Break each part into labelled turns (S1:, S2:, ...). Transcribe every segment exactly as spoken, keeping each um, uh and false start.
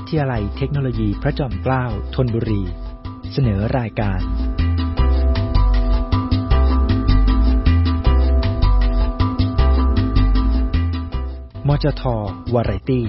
S1: ทยาลัยเทคโนโลยีพระจอมเกล้าธนบุรีเสนอรายการมจท.วาไรตี้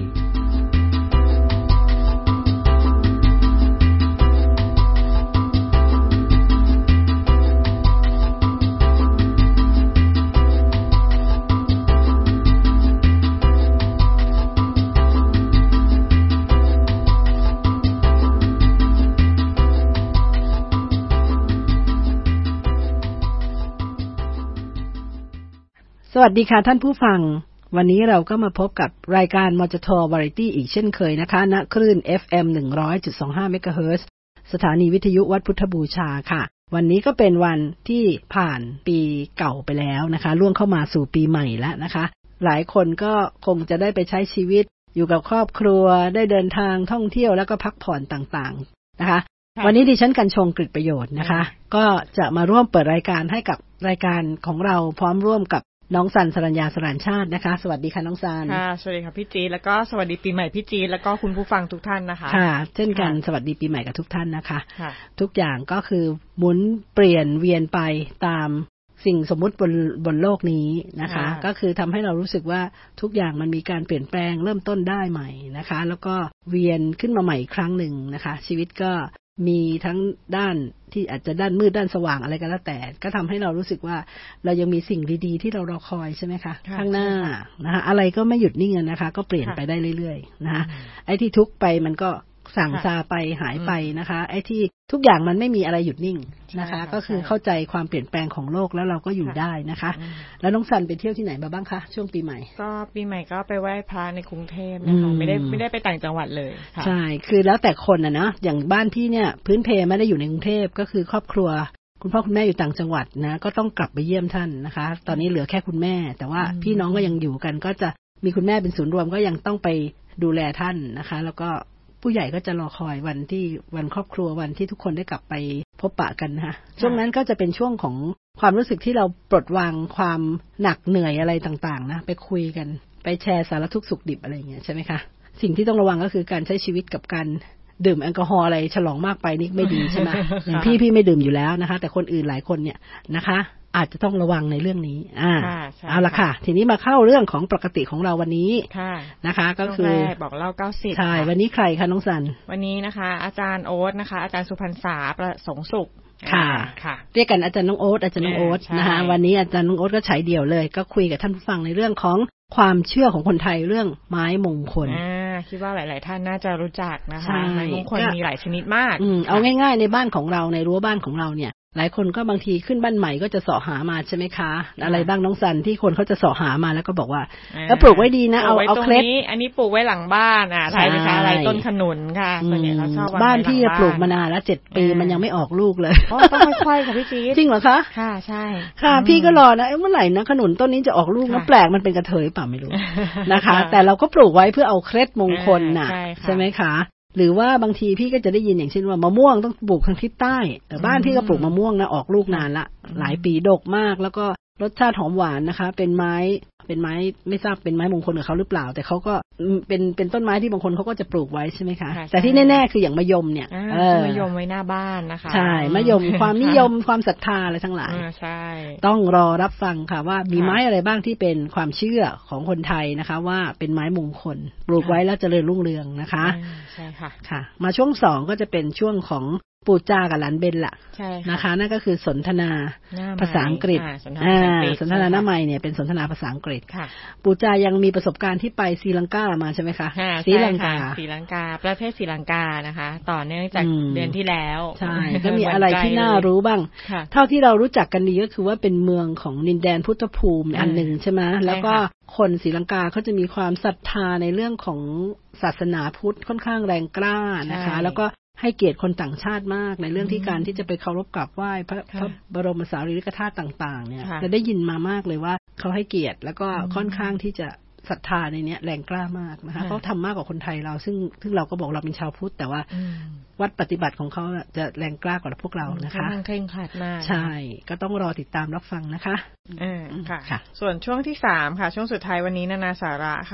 S2: สวัสดีค่ะท่านผู้ฟังวันนี้เราก็มาพบกับรายการมจท.วาไรตี้อีกเช่นเคยนะคะณคลื่น เอฟ เอ็ม หนึ่งร้อยจุดสองห้า เมกะเฮิรตซ์สถานีวิทยุวัดพุทธบูชาค่ะวันนี้ก็เป็นวันที่ผ่านปีเก่าไปแล้วนะคะล่วงเข้ามาสู่ปีใหม่แล้วนะคะหลายคนก็คงจะได้ไปใช้ชีวิตอยู่กับครอบครัวได้เดินทางท่องเที่ยวแล้วก็พักผ่อนต่างๆนะคะวันนี้ดิฉันกัญชงกฤษประโยชน์นะคะก็จะมาร่วมเปิดรายการให้กับรายการของเราพร้อมร่วมกับน้องสันสรัญญาสรานชาตินะคะสวัสดีค่ะน้องสัน
S3: ค่ะสวัสดีค่ะพี่จีแล้วก็สวัสดีปีใหม่พี่จีแล้วก็คุณผู้ฟังทุกท่านนะคะ
S2: ค่ะเช่นกันสวัสดีปีใหม่กับทุกท่านนะคะทุกอย่างก็คือหมุนเปลี่ยนเวียนไปตามสิ่งสมมุติบนบนโลกนี้นะคะก็คือทำให้เรารู้สึกว่าทุกอย่างมันมีการเปลี่ยนแปลงเริ่มต้นได้ใหม่นะคะแล้วก็เวียนขึ้นมาใหม่อีกครั้งหนึ่งนะคะชีวิตก็มีทั้งด้านที่อาจจะด้านมืดด้านสว่างอะไรก็แล้วแต่ก็ทำให้เรารู้สึกว่าเรายังมีสิ่งดีๆที่เรารอคอยใช่ไหมคะข้างหน้านะคะอะไรก็ไม่หยุดนิ่งนะคะก็เปลี่ยนไปได้เรื่อยๆนะคะไอ้ที่ทุกข์ไปมันก็สั่งซาไปหายไปนะคะไอ้ที่ทุกอย่างมันไม่มีอะไรหยุดนิ่งนะคะก็คือเข้าใจความเปลี่ยนแปลงของโลกแล้วเราก็อยู่ได้นะคะแล้วน้องสันไปเที่ยวที่ไหนมาบ้างคะช่วงปีใหม่
S3: ก็ปีใหม่ก็ไปไหว้พระในกรุงเทพนะคะไม่ได้ไม่ได้ไปต่างจังหวัดเลย
S2: ใช่คือแล้วแต่คนนะเนาะอย่างบ้านพี่เนี่ยพื้นเพไม่ได้อยู่ในกรุงเทพก็คือครอบครัวคุณพ่อคุณแม่อยู่ต่างจังหวัดนะก็ต้องกลับไปเยี่ยมท่านนะคะตอนนี้เหลือแค่คุณแม่แต่ว่าพี่น้องก็ยังอยู่กันก็จะมีคุณแม่เป็นศูนย์รวมก็ยังต้องไปดูแลท่านนะคะแล้วก็ผู้ใหญ่ก็จะรอคอยวันที่วันครอบครัววันที่ทุกคนได้กลับไปพบปะกันนะคะช่วงนั้นก็จะเป็นช่วงของความรู้สึกที่เราปลดวางความหนักเหนื่อยอะไรต่างๆนะไปคุยกันไปแชร์สารทุกข์สุขดิบอะไรอย่างเงี้ยใช่ไหมคะสิ่งที่ต้องระวังก็คือการใช้ชีวิตกับการดื่มแอลกอฮอล์อะไรฉลองมากไปนี่ไม่ดีใช่ไหม อย่างพี่พี่ไม่ดื่มอยู่แล้วนะคะแต่คนอื่นหลายคนเนี่ยนะคะอาจจะต้องระวังในเรื่องนี้อ่าเอาละค่ะทีนี้มาเข้าเรื่องของปกติของเราวันนี้นะคะก็คือ
S3: บอกเล่าเก้าสิบ
S2: ใช่วันนี้ใครคะน้องสัน
S3: วันนี้นะคะอาจารย์โอ๊ตนะคะอาจารย์สุพรรษาประสงค์สุข
S2: ค่ะค่ะเรียกกันอาจารย์น้องโอ๊ตอาจารย์น้องโอ๊ตนะคะวันนี้อาจารย์น้องโอ๊ตก็ฉายเดี่ยวเลยก็คุยกับท่านผู้ฟังในเรื่องของความเชื่อของคนไทยเรื่องไม้มงคล
S3: อ่าคิดว่าหลายๆท่านน่าจะรู้จักนะคะไม้มงคลมีหลายชนิดมาก
S2: อืมเอาง่ายๆในบ้านของเราในรั้วบ้านของเราเนี่ยหลายคนก็บางทีขึ้นบ้านใหม่ก็จะเสาะหามาใช่ไหมคะอะไรบ้างน้องสันที่คนเขาจะเสาะหามาแล้วก็บอกว่าแล้วปลูกไว้ดีนะเอาเอาเคล็ด
S3: อันนี้ปลูกไว้หลังบ้านอ่ะใช่ไหมคะอะไรต้นขนุนค่ะส่วนใหญ่เขาชอบ
S2: บ้านที่จะปลูกมานานแล้วเจ็ดปีมันยังไม่ออกลูกเลย
S3: อ๋อต้องค่อยๆค่ะพี่จี๊ด
S2: จริงเหรอคะ
S3: ค่ะใช่
S2: ค่ะพี่ก็รอนะเมื่อไหร่นะขนุนต้นนี้จะออกลูกแล้วแปลกมันเป็นกระเทยเปล่าไม่รู้นะคะแต่เราก็ปลูกไว้เพื่อเอาเคล็ดมงคลน่ะใช่ไหมคะหรือว่าบางทีพี่ก็จะได้ยินอย่างเช่นว่ามะม่วงต้องปลูกทางทิศใต้แต่บ้านพี่ก็ปลูกมะม่วงนะออกลูกนานละหลายปีดกมากแล้วก็รสชาติหอมหวานนะคะเป็นไม้เป็นไม้ไม่ทราบเป็นไม้มงคลกับเขาหรือเปล่าแต่เขาก็เป็นเป็นต้นไม้ที่บางคนเขาก็จะปลูกไว้ใช่ไหมคะแต่ที่แน่ๆคืออย่างมะยมเนี่ย
S3: มะยมไว้หน้าบ้านนะคะ
S2: ใช่มะยมความนิยมความศรัทธาอะไรทั้งหลาย
S3: ใช่
S2: ต้องรอรับฟังค่ะว่ามีไม้อะไรบ้างที่เป็นความเชื่อของคนไทยนะคะว่าเป็นไม้มงคลปลูกไว้แล้วเจริญรุ่งเรืองนะคะ
S3: ใช่ค่ะ
S2: ค่ะมาช่วงสองก็จะเป็นช่วงของปู่จากับหลานเบนล่ะนะคะนั่นก็คือสนทนาภาษาอังกฤษอ่าสนทนาหน้าใหม่เนี่ยเป็นสนทนาภาษาอังกฤษปู่จายังมีประสบการณ์ที่ไปศรีลังกามาใช่ไหมคะ
S3: ศรีลังกาศรีลังกาประเทศศรีลังกานะคะต่อเนื่องจากเดือนที่แล้ว
S2: ใช่ก็มีอะไรที่น่ารู้บ้างเท่าที่เรารู้จักกันดีก็คือว่าเป็นเมืองของดินแดนพุทธภูมิอันหนึ่งใช่ไหมแล้วก็คนศรีลังกาเขาจะมีความศรัทธาในเรื่องของศาสนาพุทธค่อนข้างแรงกล้านะคะแล้วก็ให้เกียรติคนต่างชาติมากในเรื่องที่การที่จะไปเคารพกราบไหว้พระพระบรมสารีริกธาตุต่างๆเนี่ยจะได้ยินมามากเลยว่าเขาให้เกียรติแล้วก็ค่อนข้างที่จะศรัทธาในเนี้ยแรงกล้ามากนะคะเขาทำมากกว่าคนไทยเราซึ่งซึ่งเราก็บอกเราเป็นชาวพุทธแต่ว่าวัดปฏิบัติของเขาจะแรงกล้ากว่าพวกเรานะคะ
S3: เคร่งครัดมาก
S2: ใช่ก็ต้องรอติดตามรับฟังนะคะ
S3: อ่าค่ะส่วนช่วงที่สามค่ะช่วงสุดท้ายวันนี้นานาสาระค่ะ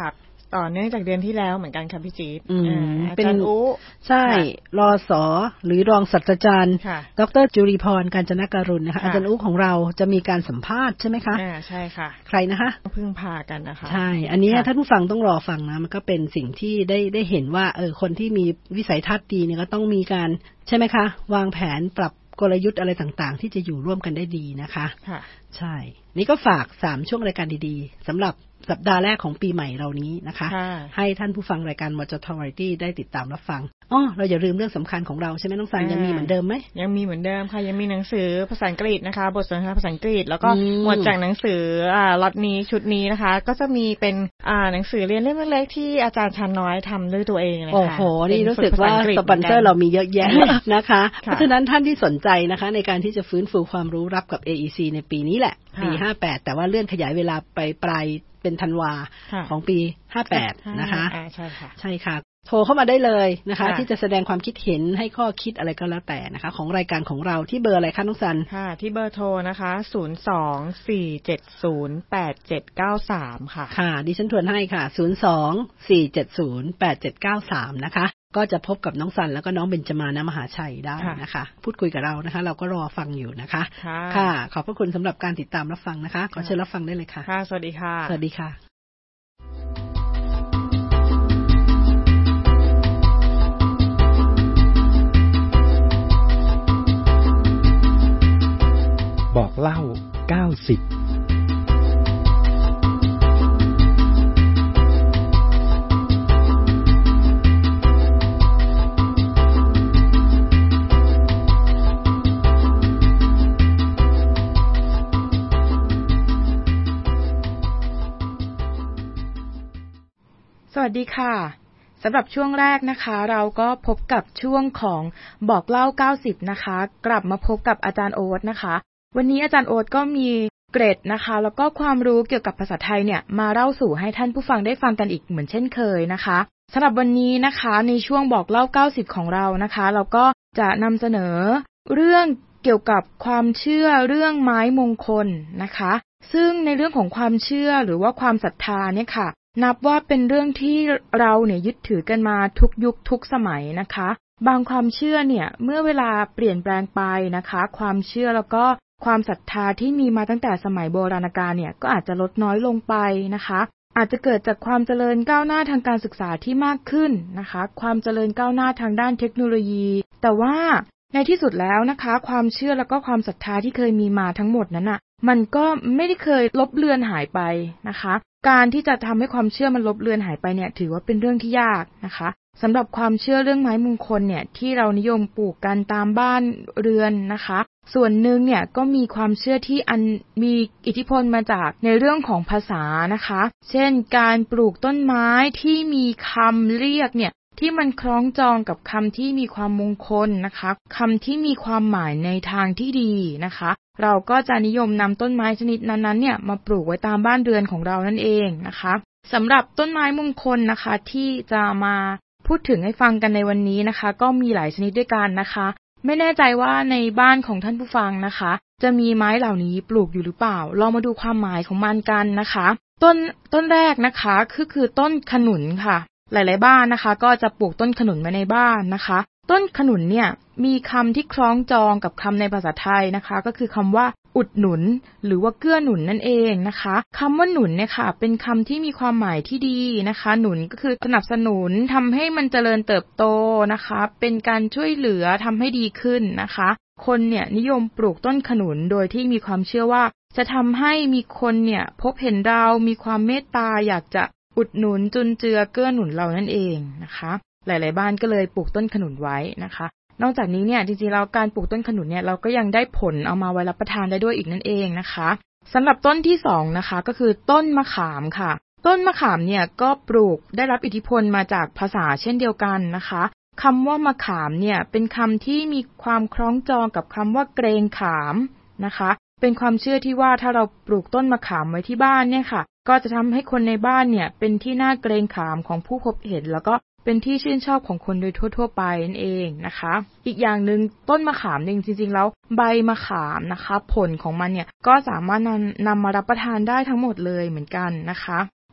S3: ต่อเนื่องจากเดือนที่แล้วเหมือนกันค่ะพี่จี๊ด
S2: อืม
S3: อาจารย์อุ๊
S2: ใช่รอสอหรือรองศาสตราจารย์
S3: ค่ะ
S2: ดรจุรีพรกาญจนการุณนะคะอาจารย์อุ๊ของเราจะมีการสัมภาษณ์ใช่ไหมคะ
S3: อ่าใช่ค่ะ
S2: ใครนะคะ
S3: พึ่งพากันนะคะ
S2: ใช่อันนี้ท่านผู้ฟังต้องรอฟังนะมันก็เป็นสิ่งที่ได้ได้เห็นว่าเออคนที่มีวิสัยทัศน์ดีเนี่ยก็ต้องมีการใช่ไหมคะวางแผนปรับกลยุทธ์อะไรต่างๆที่จะอยู่ร่วมกันได้ดีนะคะ
S3: ค่ะ
S2: ใช่นี่ก็ฝากสามช่วงรายการดีๆสำหรับสัปดาห์แรกของปีใหม่เรานี้นะคะให้ท่านผู้ฟังรายการมจท Variety ได้ติดตามรับฟังอ๋อเราอย่าลืมเรื่องสำคัญของเราใช่ไหมน้องซันยังมีเหมือนเดิมไหม
S3: ยังมีเหมือนเดิมค่ะยังมีหนังสือภาษาอังกฤษนะคะบทสนทนาภาษาอังกฤษแล้วก็หมวดจากหนังสืออ่าล็อตนี้ชุดนี้นะคะก็จะมีเป็นอ่าหนังสือเรียนเล่มเล็กๆที่อาจารย์ชันน้อยทำด้วยตัวเองเลยค่ะ
S2: โอ้โหนี่รู้สึกว่าสปอนเซอร์เรามีเยอะแยะนะคะเพราะฉะนั้นท่านที่สนใจนะคะในการที่จะฟื้นฟูความรู้รับกับ เอ อี ซี ในปีนี้แหละปีห้าแปดแต่ว่าเลื่อนขยายเวลาไปปลายเป็นธันวาของปีห้าแปดนะคะ
S3: ใช่ค่ะ
S2: ใช่ค่ะโทรเข้ามาได้เลยนะคะที่จะแสดงความคิดเห็นให้ข้อคิดอะไรก็แล้วแต่นะคะของรายการของเราที่เบอร์อะไรคะน้องซัน
S3: ค่ะที่เบอร์โทรนะคะศูนย์ สอง สี่ เจ็ด ศูนย์ แปด เจ็ด เก้า สามค่ะ
S2: ค่ะดิฉันทวนให้ค่ะศูนย์ สอง สี่ เจ็ด ศูนย์ แปด เจ็ด เก้า สามนะคะก็จะพบกับน้องซันแล้วก็น้องเบญจมานะมหาชัยได้นะคะพูดคุยกับเรานะคะเราก็รอฟังอยู่นะคะค่ะขอบพระคุณสำหรับการติดตามรับฟังนะคะขอเชิญรับฟังได้เลยค่ะ
S3: ค่ะสวัสดีค่ะ
S2: สวัสดีค่ะ
S1: บอกเล่าเก้าสิบ
S4: สวัสดีค่ะสำหรับช่วงแรกนะคะเราก็พบกับช่วงของบอกเล่าเก้าสิบนะคะกลับมาพบกับอาจารย์โอ๊ตนะคะวันนี้อาจารย์โอ๊ตก็มีเกรดนะคะแล้วก็ความรู้เกี่ยวกับภาษาไทยเนี่ยมาเล่าสู่ให้ท่านผู้ฟังได้ฟังกันอีกเหมือนเช่นเคยนะคะสำหรับวันนี้นะคะในช่วงบอกเล่าเก้าสิบของเรานะคะเราก็จะนำเสนอเรื่องเกี่ยวกับความเชื่อเรื่องไม้มงคลนะคะซึ่งในเรื่องของความเชื่อหรือว่าความศรัทธาเนี่ยค่ะนับว่าเป็นเรื่องที่เราเนี่ยยึดถือกันมาทุกยุคทุกสมัยนะคะบางความเชื่อเนี่ยเมื่อเวลาเปลี่ยนแปลงไปนะคะความเชื่อแล้วก็ความศรัทธาที่มีมาตั้งแต่สมัยโบราณกาลเนี่ยก็อาจจะลดน้อยลงไปนะคะอาจจะเกิดจากความเจริญก้าวหน้าทางการศึกษาที่มากขึ้นนะคะความเจริญก้าวหน้าทางด้านเทคโนโลยีแต่ว่าในที่สุดแล้วนะคะความเชื่อแล้วก็ความศรัทธาที่เคยมีมาทั้งหมดนั้นน่ะมันก็ไม่ได้เคยลบเลือนหายไปนะคะการที่จะทำให้ความเชื่อมันลบเลือนหายไปเนี่ยถือว่าเป็นเรื่องที่ยากนะคะสำหรับความเชื่อเรื่องไม้มงคลเนี่ยที่เรานิยมปลูกกันตามบ้านเรือนนะคะส่วนหนึ่งเนี่ยก็มีความเชื่อที่อันมีอิทธิพลมาจากในเรื่องของภาษานะคะเช่นการปลูกต้นไม้ที่มีคำเรียกเนี่ยที่มันคล้องจองกับคำที่มีความมงคลนะคะคำที่มีความหมายในทางที่ดีนะคะเราก็จะนิยมนำต้นไม้ชนิดนั้นๆเนี่ยมาปลูกไว้ตามบ้านเรือนของเรานั่นเองนะคะสำหรับต้นไม้มงคลนะคะที่จะมาพูดถึงให้ฟังกันในวันนี้นะคะก็มีหลายชนิดด้วยกันนะคะไม่แน่ใจว่าในบ้านของท่านผู้ฟังนะคะจะมีไม้เหล่านี้ปลูกอยู่หรือเปล่าลองมาดูความหมายของมันกันนะคะต้นต้นแรกนะคะคือคือต้นขนุนค่ะหลายๆบ้านนะคะก็จะปลูกต้นขนุนไว้ในบ้านนะคะต้นขนุนเนี่ยมีคำที่คล้องจองกับคำในภาษาไทยนะคะก็คือคำว่าอุดหนุนหรือว่าเกื้อหนุนนั่นเองนะคะคำว่าหนุนเนี่ยค่ะเป็นคำที่มีความหมายที่ดีนะคะหนุนก็คือสนับสนุนทำให้มันเจริญเติบโตนะคะเป็นการช่วยเหลือทำให้ดีขึ้นนะคะคนเนี่ยนิยมปลูกต้นขนุนโดยที่มีความเชื่อว่าจะทำให้มีคนเนี่ยพบเห็นเรามีความเมตตาอยากจะอุดหนุนจุนเจือเกื้อหนุนเรานั่นเองนะคะหลายๆบ้านก็เลยปลูกต้นขนุนไว้นะคะนอกจากนี้เนี่ยจริงๆแล้วการปลูกต้นขนุนเนี่ยเราก็ยังได้ผลเอามาไว้รับประทานได้ด้วยอีกนั่นเองนะคะสำหรับต้นที่สองนะคะก็คือต้นมะขามค่ะต้นมะขามเนี่ยก็ปลูกได้รับอิทธิพลมาจากภาษาเช่นเดียวกันนะคะคำว่ามะขามเนี่ยเป็นคำที่มีความคล้องจองกับคำว่าเกรงขามนะคะเป็นความเชื่อที่ว่าถ้าเราปลูกต้นมะขามไว้ที่บ้านเนี่ยค่ะก็จะทำให้คนในบ้านเนี่ยเป็นที่น่าเกรงขามของผู้พบเห็นแล้วก็เป็นที่ชื่นชอบของคนโดยทั่วๆไปนั่นเองนะคะอีกอย่างนึงต้นมะขามจริงๆแล้วใบมะขามนะคะผลของมันเนี่ยก็สามารถนำนำมารับประทานได้ทั้งหมดเลยเหมือนกันนะคะ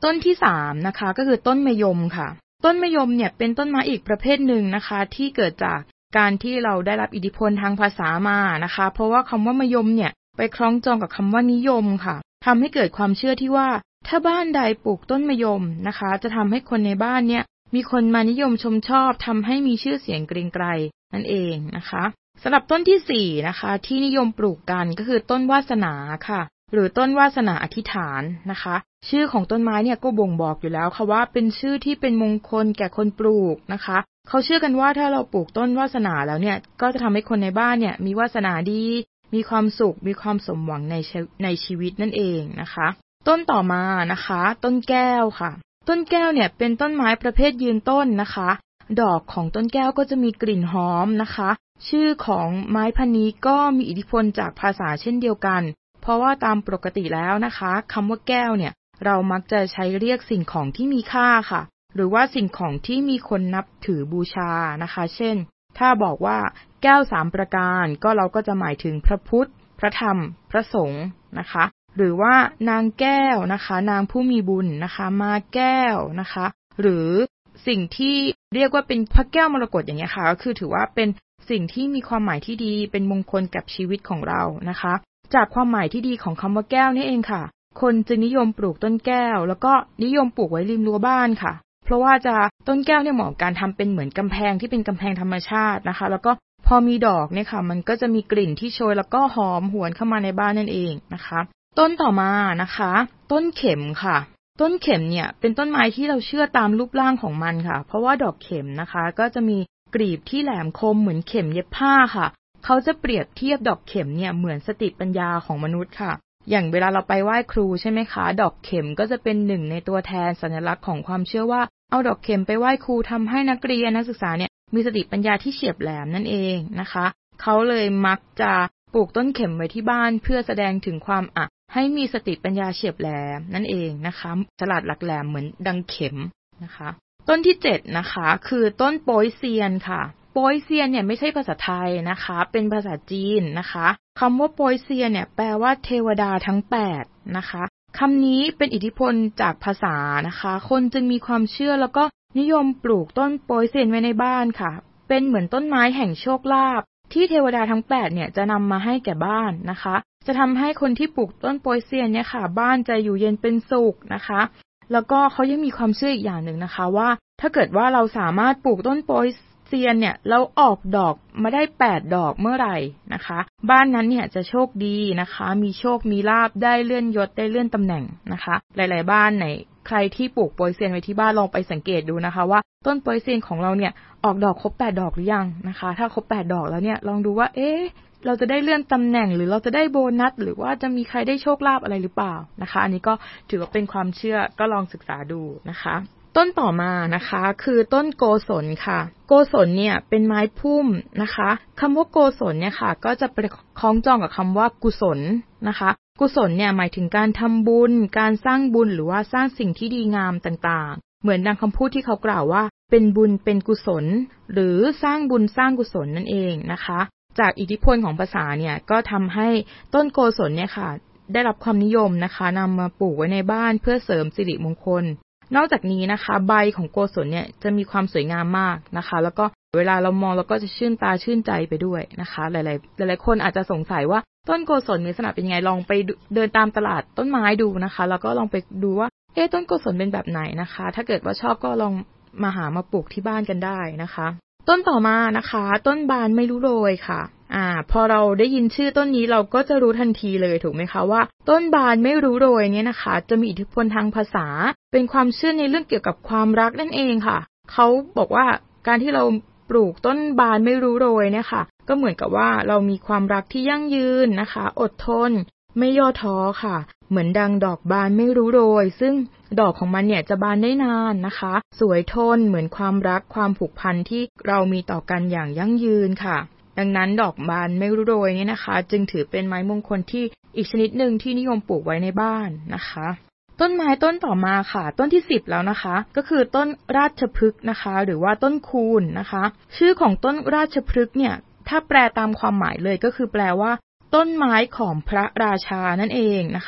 S4: ต้นที่สามนะคะก็คือต้นมะยมค่ะต้นมะยมเนี่ยเป็นต้นไม้อีกประเภทหนึ่งนะคะที่เกิดจากการที่เราได้รับอิทธิพลทางภาษามานะคะเพราะว่าคำว่ามะยมเนี่ยไปคล้องจองกับคำว่านิยมค่ะทำให้เกิดความเชื่อที่ว่าถ้าบ้านใดปลูกต้นมะยมนะคะจะทำให้คนในบ้านเนี่ยมีคนมานิยมชมชอบทำให้มีชื่อเสียงเกรียงไกรนั่นเองนะคะสำหรับต้นที่สี่นะคะที่นิยมปลูกกันก็คือต้นวาสนาค่ะหรือต้นวาสนาอธิษฐานนะคะชื่อของต้นไม้เนี่ยก็บ่งบอกอยู่แล้วค่ะว่าเป็นชื่อที่เป็นมงคลแก่คนปลูกนะคะเขาเชื่อกันว่าถ้าเราปลูกต้นวาสนาแล้วเนี่ยก็จะทำให้คนในบ้านเนี่ยมีวาสนาดีมีความสุขมีความสมหวังในในชีวิตนั่นเองนะคะต้นต่อมานะคะต้นแก้วค่ะต้นแก้วเนี่ยเป็นต้นไม้ประเภทยืนต้นนะคะดอกของต้นแก้วก็จะมีกลิ่นหอมนะคะชื่อของไม้พันธุ์นี้ก็มีอิทธิพลจากภาษาเช่นเดียวกันเพราะว่าตามปกติแล้วนะคะคำว่าแก้วเนี่ยเรามักจะใช้เรียกสิ่งของที่มีค่าค่ะหรือว่าสิ่งของที่มีคนนับถือบูชานะคะเช่นถ้าบอกว่าแก้วสามประการก็เราก็จะหมายถึงพระพุทธพระธรรมพระสงฆ์นะคะหรือว่านางแก้วนะคะนางผู้มีบุญนะคะมาแก้วนะคะหรือสิ่งที่เรียกว่าเป็นพระแก้วมรกตอย่างเงี้ยค่ะก็คือถือว่าเป็นสิ่งที่มีความหมายที่ดีเป็นมงคลกับชีวิตของเรานะคะจากความหมายที่ดีของคำว่าแก้วนี่เองค่ะคนจึงนิยมปลูกต้นแก้วแล้วก็นิยมปลูกไว้ริมรั้วบ้านค่ะเพราะว่าจะต้นแก้วเนี่ยเหมาะกับการทำเป็นเหมือนกำแพงที่เป็นกำแพงธรรมชาตินะคะแล้วก็พอมีดอกเนี่ยค่ะมันก็จะมีกลิ่นที่โชยแล้วก็หอมหวนเข้ามาในบ้านนั่นเองนะคะต้นต่อมานะคะต้นเข็มค่ะต้นเข็มเนี่ยเป็นต้นไม้ที่เราเชื่อตามรูปร่างของมันค่ะเพราะว่าดอกเข็มนะคะก็จะมีกลีบที่แหลมคมเหมือนเข็มเย็บผ้าค่ะเขาจะเปรียบเทียบดอกเข็มเนี่ยเหมือนสติปัญญาของมนุษย์ค่ะอย่างเวลาเราไปไหว้ครูใช่ไหมคะดอกเข็มก็จะเป็นหนึ่งในตัวแทนสัญลักษณ์ของความเชื่อว่าเอาดอกเข็มไปไหว้ครูทำให้นักเรียนนักศึกษาเนี่ยมีสติปัญญาที่เฉียบแหลมนั่นเองนะคะเขาเลยมักจะปลูกต้นเข็มไว้ที่บ้านเพื่อแสดงถึงความอ่ะให้มีสติปัญญาเฉียบแหลมนั่นเองนะคะฉลาดหลักแหลมเหมือนดังเข็มนะคะต้นที่เจ็ดนะคะคือต้นโป๊ยเซียนค่ะโป๊ยเซียนเนี่ยไม่ใช่ภาษาไทยนะคะเป็นภาษาจีนนะคะคำว่าโป๊ยเซียนเนี่ยแปลว่าเทวดาทั้งแปดนะคะคำนี้เป็นอิทธิพลจากภาษานะคะคนจึงมีความเชื่อแล้วก็นิยมปลูกต้นโป๊ยเซียนไว้ในบ้านค่ะเป็นเหมือนต้นไม้แห่งโชคลาภที่เทวดาทั้งแปดเนี่ยจะนำมาให้แก่บ้านนะคะจะทำให้คนที่ปลูกต้นโป๊ยเซียนเนี่ยค่ะบ้านจะอยู่เย็นเป็นสุขนะคะแล้วก็เขายังมีความเชื่ออีกอย่างหนึ่งนะคะว่าถ้าเกิดว่าเราสามารถปลูกต้นโป๊ยเซียนเนี่ยแล้วออกดอกมาได้แปดดอกเมื่อไหร่นะคะบ้านนั้นเนี่ยจะโชคดีนะคะมีโชคมีลาภได้เลื่อนยศได้เลื่อนตำแหน่งนะคะหลายๆบ้านไหนใครที่ปลูกโป๊ยเซียนไว้ที่บ้านลองไปสังเกตดูนะคะว่าต้นโป๊ยเซียนของเราเนี่ยออกดอกครบแปดดอกหรือยังนะคะถ้าครบแปดดอกแล้วเนี่ยลองดูว่าเอ๊ะเราจะได้เลื่อนตำแหน่งหรือเราจะได้โบนัสหรือว่าจะมีใครได้โชคลาภอะไรหรือเปล่านะคะอันนี้ก็ถือว่าเป็นความเชื่อก็ลองศึกษาดูนะคะต้นต่อมานะคะคือต้นโกศลค่ะโกศลเนี่ยเป็นไม้พุ่มนะคะคำว่าโกศลเนี่ยค่ะก็จะไปคล้องจองกับคำว่ากุศลนะคะกุศลเนี่ยหมายถึงการทำบุญการสร้างบุญหรือว่าสร้างสิ่งที่ดีงามต่างๆเหมือนดังคำพูดที่เขากล่าวว่าเป็นบุญเป็นกุศลหรือสร้างบุญสร้างกุศลนั่นเองนะคะจากอิทธิพลของภาษาเนี่ยก็ทำให้ต้นโกศลเนี่ยค่ะได้รับความนิยมนะคะนำมาปลูกไว้ในบ้านเพื่อเสริมสิริมงคลนอกจากนี้นะคะใบของโกศลเนี่ยจะมีความสวยงามมากนะคะแล้วก็เวลาเรามองเราก็จะชื่นตาชื่นใจไปด้วยนะคะหลายๆหลายๆคนอาจจะสงสัยว่าต้นโกศลมีลักษณะเป็นยังไงลองไปเดินตามตลาดต้นไม้ดูนะคะแล้วก็ลองไปดูว่าเอ๊ะต้นโกศลเป็นแบบไหนนะคะถ้าเกิดว่าชอบก็ลองมาหามาปลูกที่บ้านกันได้นะคะต้นต่อมานะคะต้นบานไม่รู้โรยค่ะอ่าพอเราได้ยินชื่อต้นนี้เราก็จะรู้ทันทีเลยถูกไหมคะว่าต้นบานไม่รู้โรยเนี่ยนะคะจะมีอิทธิพลทางภาษาเป็นความเชื่อในเรื่องเกี่ยวกับความรักนั่นเองค่ะเขาบอกว่าการที่เราปลูกต้นบานไม่รู้โรยเนี่ยค่ะก็เหมือนกับว่าเรามีความรักที่ยั่งยืนนะคะอดทนไม่ย่อท้อค่ะเหมือนดังดอกบานไม่รู้โรยซึ่งดอกของมันเนี่ยจะบานได้นานนะคะสวยทนเหมือนความรักความผูกพันที่เรามีต่อกันอย่างยั่งยืนค่ะดังนั้นดอกบานไม่รู้โรยนี่นะคะจึงถือเป็นไม้มงคลที่อีกชนิดหนึ่งที่นิยมปลูกไว้ในบ้านนะคะต้นไม้ต้นต่อมาค่ะต้นที่สิบแล้วนะคะก็คือต้นราชพฤกษ์นะคะหรือว่าต้นคูนนะคะชื่อของต้นราชพฤกษ์เนี่ยถ้าแปลตามความหมายเลยก็คือแปลว่าต้นไม้ของพระราชานั่นเองนะคะ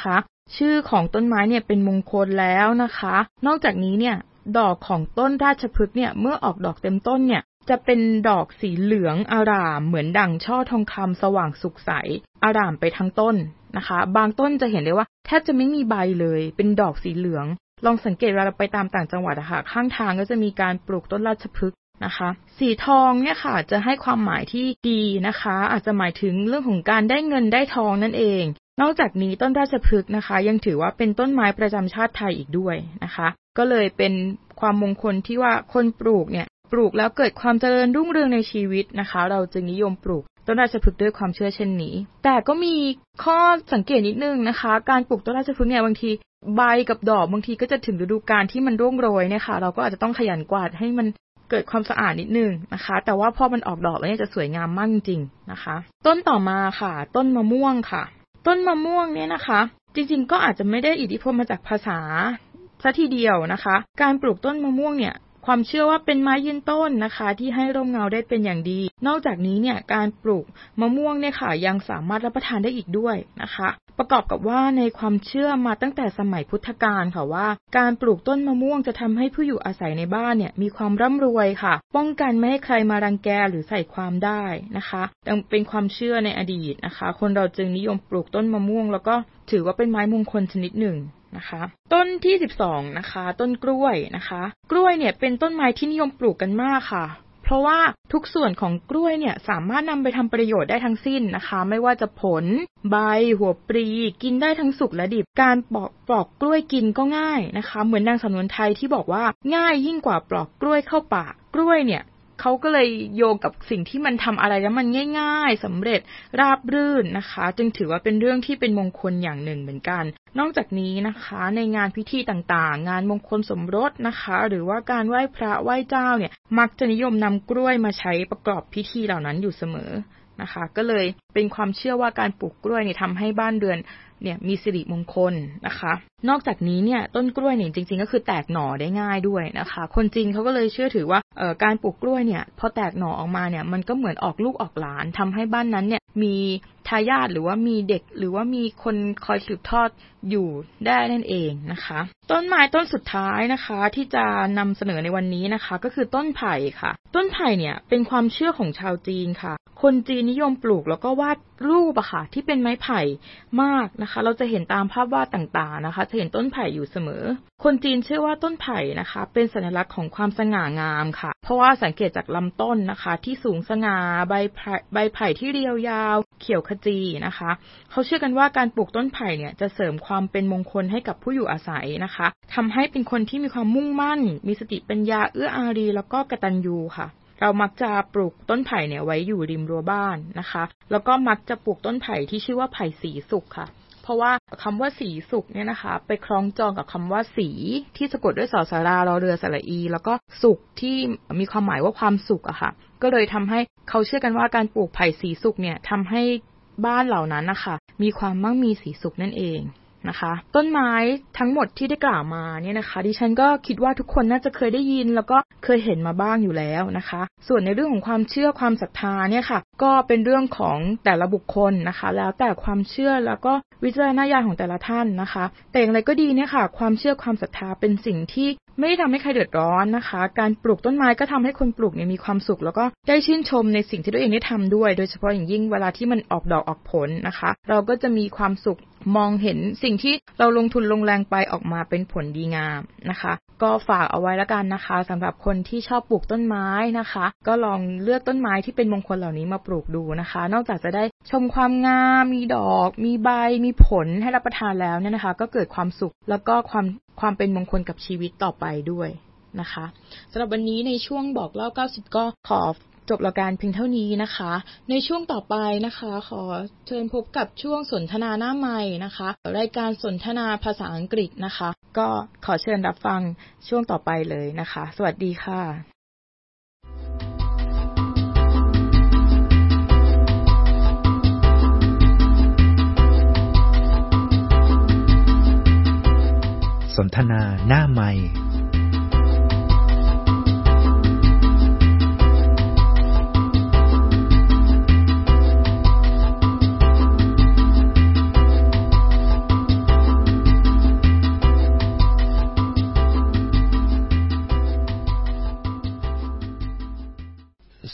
S4: ชื่อของต้นไม้เนี่ยเป็นมงคลแล้วนะคะนอกจากนี้เนี่ยดอกของต้นราชพฤกษ์เนี่ยเมื่อออกดอกเต็มต้นเนี่ยจะเป็นดอกสีเหลืองอร่ามเหมือนดั่งช่อทองคำสว่างสุกใสอร่ามไปทั้งต้นนะคะบางต้นจะเห็นได้ว่าแทบจะไม่มีใบเลยเป็นดอกสีเหลืองลองสังเกตเวลาเราไปตามต่างจังหวัดอะค่ะข้างทางก็จะมีการปลูกต้นราชพฤกษ์นะคะสีทองเนี่ยค่ะจะให้ความหมายที่ดีนะคะอาจจะหมายถึงเรื่องของการได้เงินได้ทองนั่นเองนอกจากนี้ต้นราชพฤกษ์นะคะยังถือว่าเป็นต้นไม้ประจำชาติไทยอีกด้วยนะคะก็เลยเป็นความมงคลที่ว่าคนปลูกเนี่ยปลูกแล้วเกิดความเจริญรุ่งเรืองในชีวิตนะคะเราจึงนิยมปลูกต้นราชพฤกษ์ด้วยความเชื่อเช่นนี้แต่ก็มีข้อสังเกตนิดนึงนะคะการปลูกต้นราชพฤกษ์เนี่ยบางทีใบกับดอกบางทีก็จะถึงฤดูกาลที่มันร่วงโรยเนี่ยค่ะเราก็อาจจะต้องขยันกวาดให้มันเกิดความสะอาดนิดนึงนะคะแต่ว่าพอมันออกดอกแล้วเนี่ยจะสวยงามมากจริงๆนะคะต้นต่อมาค่ะต้นมะม่วงค่ะต้นมะม่วงเนี่ยนะคะจริงๆก็อาจจะไม่ได้อิทธิพลมาจากภาษาซะทีเดียวนะคะการปลูกต้นมะม่วงเนี่ยความเชื่อว่าเป็นไม้ยืนต้นนะคะที่ให้ร่มเงาได้เป็นอย่างดีนอกจากนี้เนี่ยการปลูกมะม่วงเนี่ยค่ะยังสามารถรับประทานได้อีกด้วยนะคะประกอบกับว่าในความเชื่อมาตั้งแต่สมัยพุทธกาลค่ะว่าการปลูกต้นมะม่วงจะทำให้ผู้อยู่อาศัยในบ้านเนี่ยมีความร่ำรวยค่ะป้องกันไม่ให้ใครมารังแกหรือใส่ความได้นะคะยังเป็นความเชื่อในอดีตนะคะคนเราจึงนิยมปลูกต้นมะม่วงแล้วก็ถือว่าเป็นไม้มงคลชนิดหนึ่งนะคะต้นที่สิบสองนะคะต้นกล้วยนะคะกล้วยเนี่ยเป็นต้นไม้ที่นิยมปลูกกันมากค่ะเพราะว่าทุกส่วนของกล้วยเนี่ยสามารถนำไปทำประโยชน์ได้ทั้งสิ้นนะคะไม่ว่าจะผลใบหัวปลีกินได้ทั้งสุกและดิบการปอกปลอกกล้วยกินก็ง่ายนะคะเหมือนดังสำนวนไทยที่บอกว่าง่ายยิ่งกว่าปลอกกล้วยเข้าปากกล้วยเนี่ยเขาก็เลยโยงกับสิ่งที่มันทำอะไรแล้วมันง่ายๆสำเร็จราบรื่นนะคะจึงถือว่าเป็นเรื่องที่เป็นมงคลอย่างหนึ่งเหมือนกันนอกจากนี้นะคะในงานพิธีต่างๆงานมงคลสมรสนะคะหรือว่าการไหว้พระไหว้เจ้าเนี่ยมักจะนิยมนำกล้วยมาใช้ประกอบพิธีเหล่านั้นอยู่เสมอนะคะก็เลยเป็นความเชื่อว่าการปลูกกล้วยเนี่ยทำให้บ้านเรือนเนี่ยมีสิริมงคลนะคะนอกจากนี้เนี่ยต้นกล้วยเนี่ยจริงๆก็คือแตกหน่อได้ง่ายด้วยนะคะคนจีนเขาก็เลยเชื่อถือว่าเอ่อการปลูกกล้วยเนี่ยพอแตกหน่อออกมาเนี่ยมันก็เหมือนออกลูกออกหลานทำให้บ้านนั้นเนี่ยมีทายาทหรือว่ามีเด็กหรือว่ามีคนคอยสืบทอดอยู่ได้นั่นเองนะคะต้นไม้ต้นสุดท้ายนะคะที่จะนำเสนอในวันนี้นะคะก็คือต้นไผ่ค่ะต้นไผ่เนี่ยเป็นความเชื่อของชาวจีนค่ะคนจีนนิยมปลูกแล้วก็วาดรูปอะค่ะที่เป็นไม้ไผ่มากนะคะเราจะเห็นตามภาพวาดต่างๆนะคะจะเห็นต้นไผ่อยู่เสมอคนจีนเชื่อว่าต้นไผ่นะคะเป็นสัญลักษณ์ของความสง่างามค่ะเพราะว่าสังเกตจากลำต้นนะคะที่สูงสง่าใบไผ่ใบไผ่ที่เรียวยาวเขียวขจีนะคะเขาเชื่อกันว่าการปลูกต้นไผ่เนี่ยจะเสริมความเป็นมงคลให้กับผู้อยู่อาศัยนะคะทำให้เป็นคนที่มีความมุ่งมั่นมีสติปัญญาเอื้ออารีแล้วก็กตัญญูค่ะเรามักจะปลูกต้นไผ่เนี่ยไว้อยู่ริมรั้วบ้านนะคะแล้วก็มักจะปลูกต้นไผ่ที่ชื่อว่าไผ่สีสุกค่ะเพราะว่าคำว่าสีสุกเนี่ยนะคะไปคล้องจองกับคำว่าสีที่สะกดด้วยสอสารารอเรือสระอีแล้วก็สุกที่มีความหมายว่าความสุขอะค่ะก็เลยทำให้เขาเชื่อกันว่าการปลูกไผ่สีสุกเนี่ยทำให้บ้านเหล่านั้นนะคะมีความมั่งมีสีสุขนั่นเองนะคะต้นไม้ทั้งหมดที่ได้กล่าวมาเนี่ยนะคะดิฉันก็คิดว่าทุกคนน่าจะเคยได้ยินแล้วก็เคยเห็นมาบ้างอยู่แล้วนะคะส่วนในเรื่องของความเชื่อความศรัทธาเนี่ยค่ะก็เป็นเรื่องของแต่ละบุคคลนะคะแล้วแต่ความเชื่อแล้วก็วิจารณญาณของแต่ละท่านนะคะแต่อย่างไรก็ดีเนี่ยค่ะความเชื่อความศรัทธาเป็นสิ่งที่ไม่ได้ทำให้ใครเดือดร้อนนะคะการปลูกต้นไม้ก็ทำให้คนปลูกเนี่ยมีความสุขแล้วก็ได้ชื่นชมในสิ่งที่ตัวเองได้ทำด้วยโดยเฉพาะอย่างยิ่งเวลาที่มันออกดอกออกผลนะคะเราก็จะมีความสุขมองเห็นสิ่งที่เราลงทุนลงแรงไปออกมาเป็นผลดีงามนะคะก็ฝากเอาไว้แล้วกันนะคะสำหรับคนที่ชอบปลูกต้นไม้นะคะก็ลองเลือกต้นไม้ที่เป็นมงคลเหล่านี้มาปลูกดูนะคะนอกจากจะได้ชมความงามมีดอกมีใบมีผลให้รับประทานแล้วเนี่ยนะคะก็เกิดความสุขแล้วก็ความความเป็นมงคลกับชีวิตต่อไปด้วยนะคะสำหรับวันนี้ในช่วงบอกเล่าเก้าสิบก็ขอจบรายการเพียงเท่านี้นะคะในช่วงต่อไปนะคะขอเชิญพบกับช่วงสนทนาหน้าใหม่นะคะรายการสนทนาภาษาอังกฤษนะคะก็ขอเชิญรับฟังช่วงต่อไปเลยนะคะสวัสดี
S1: ค่ะสนทนาหน้าใหม่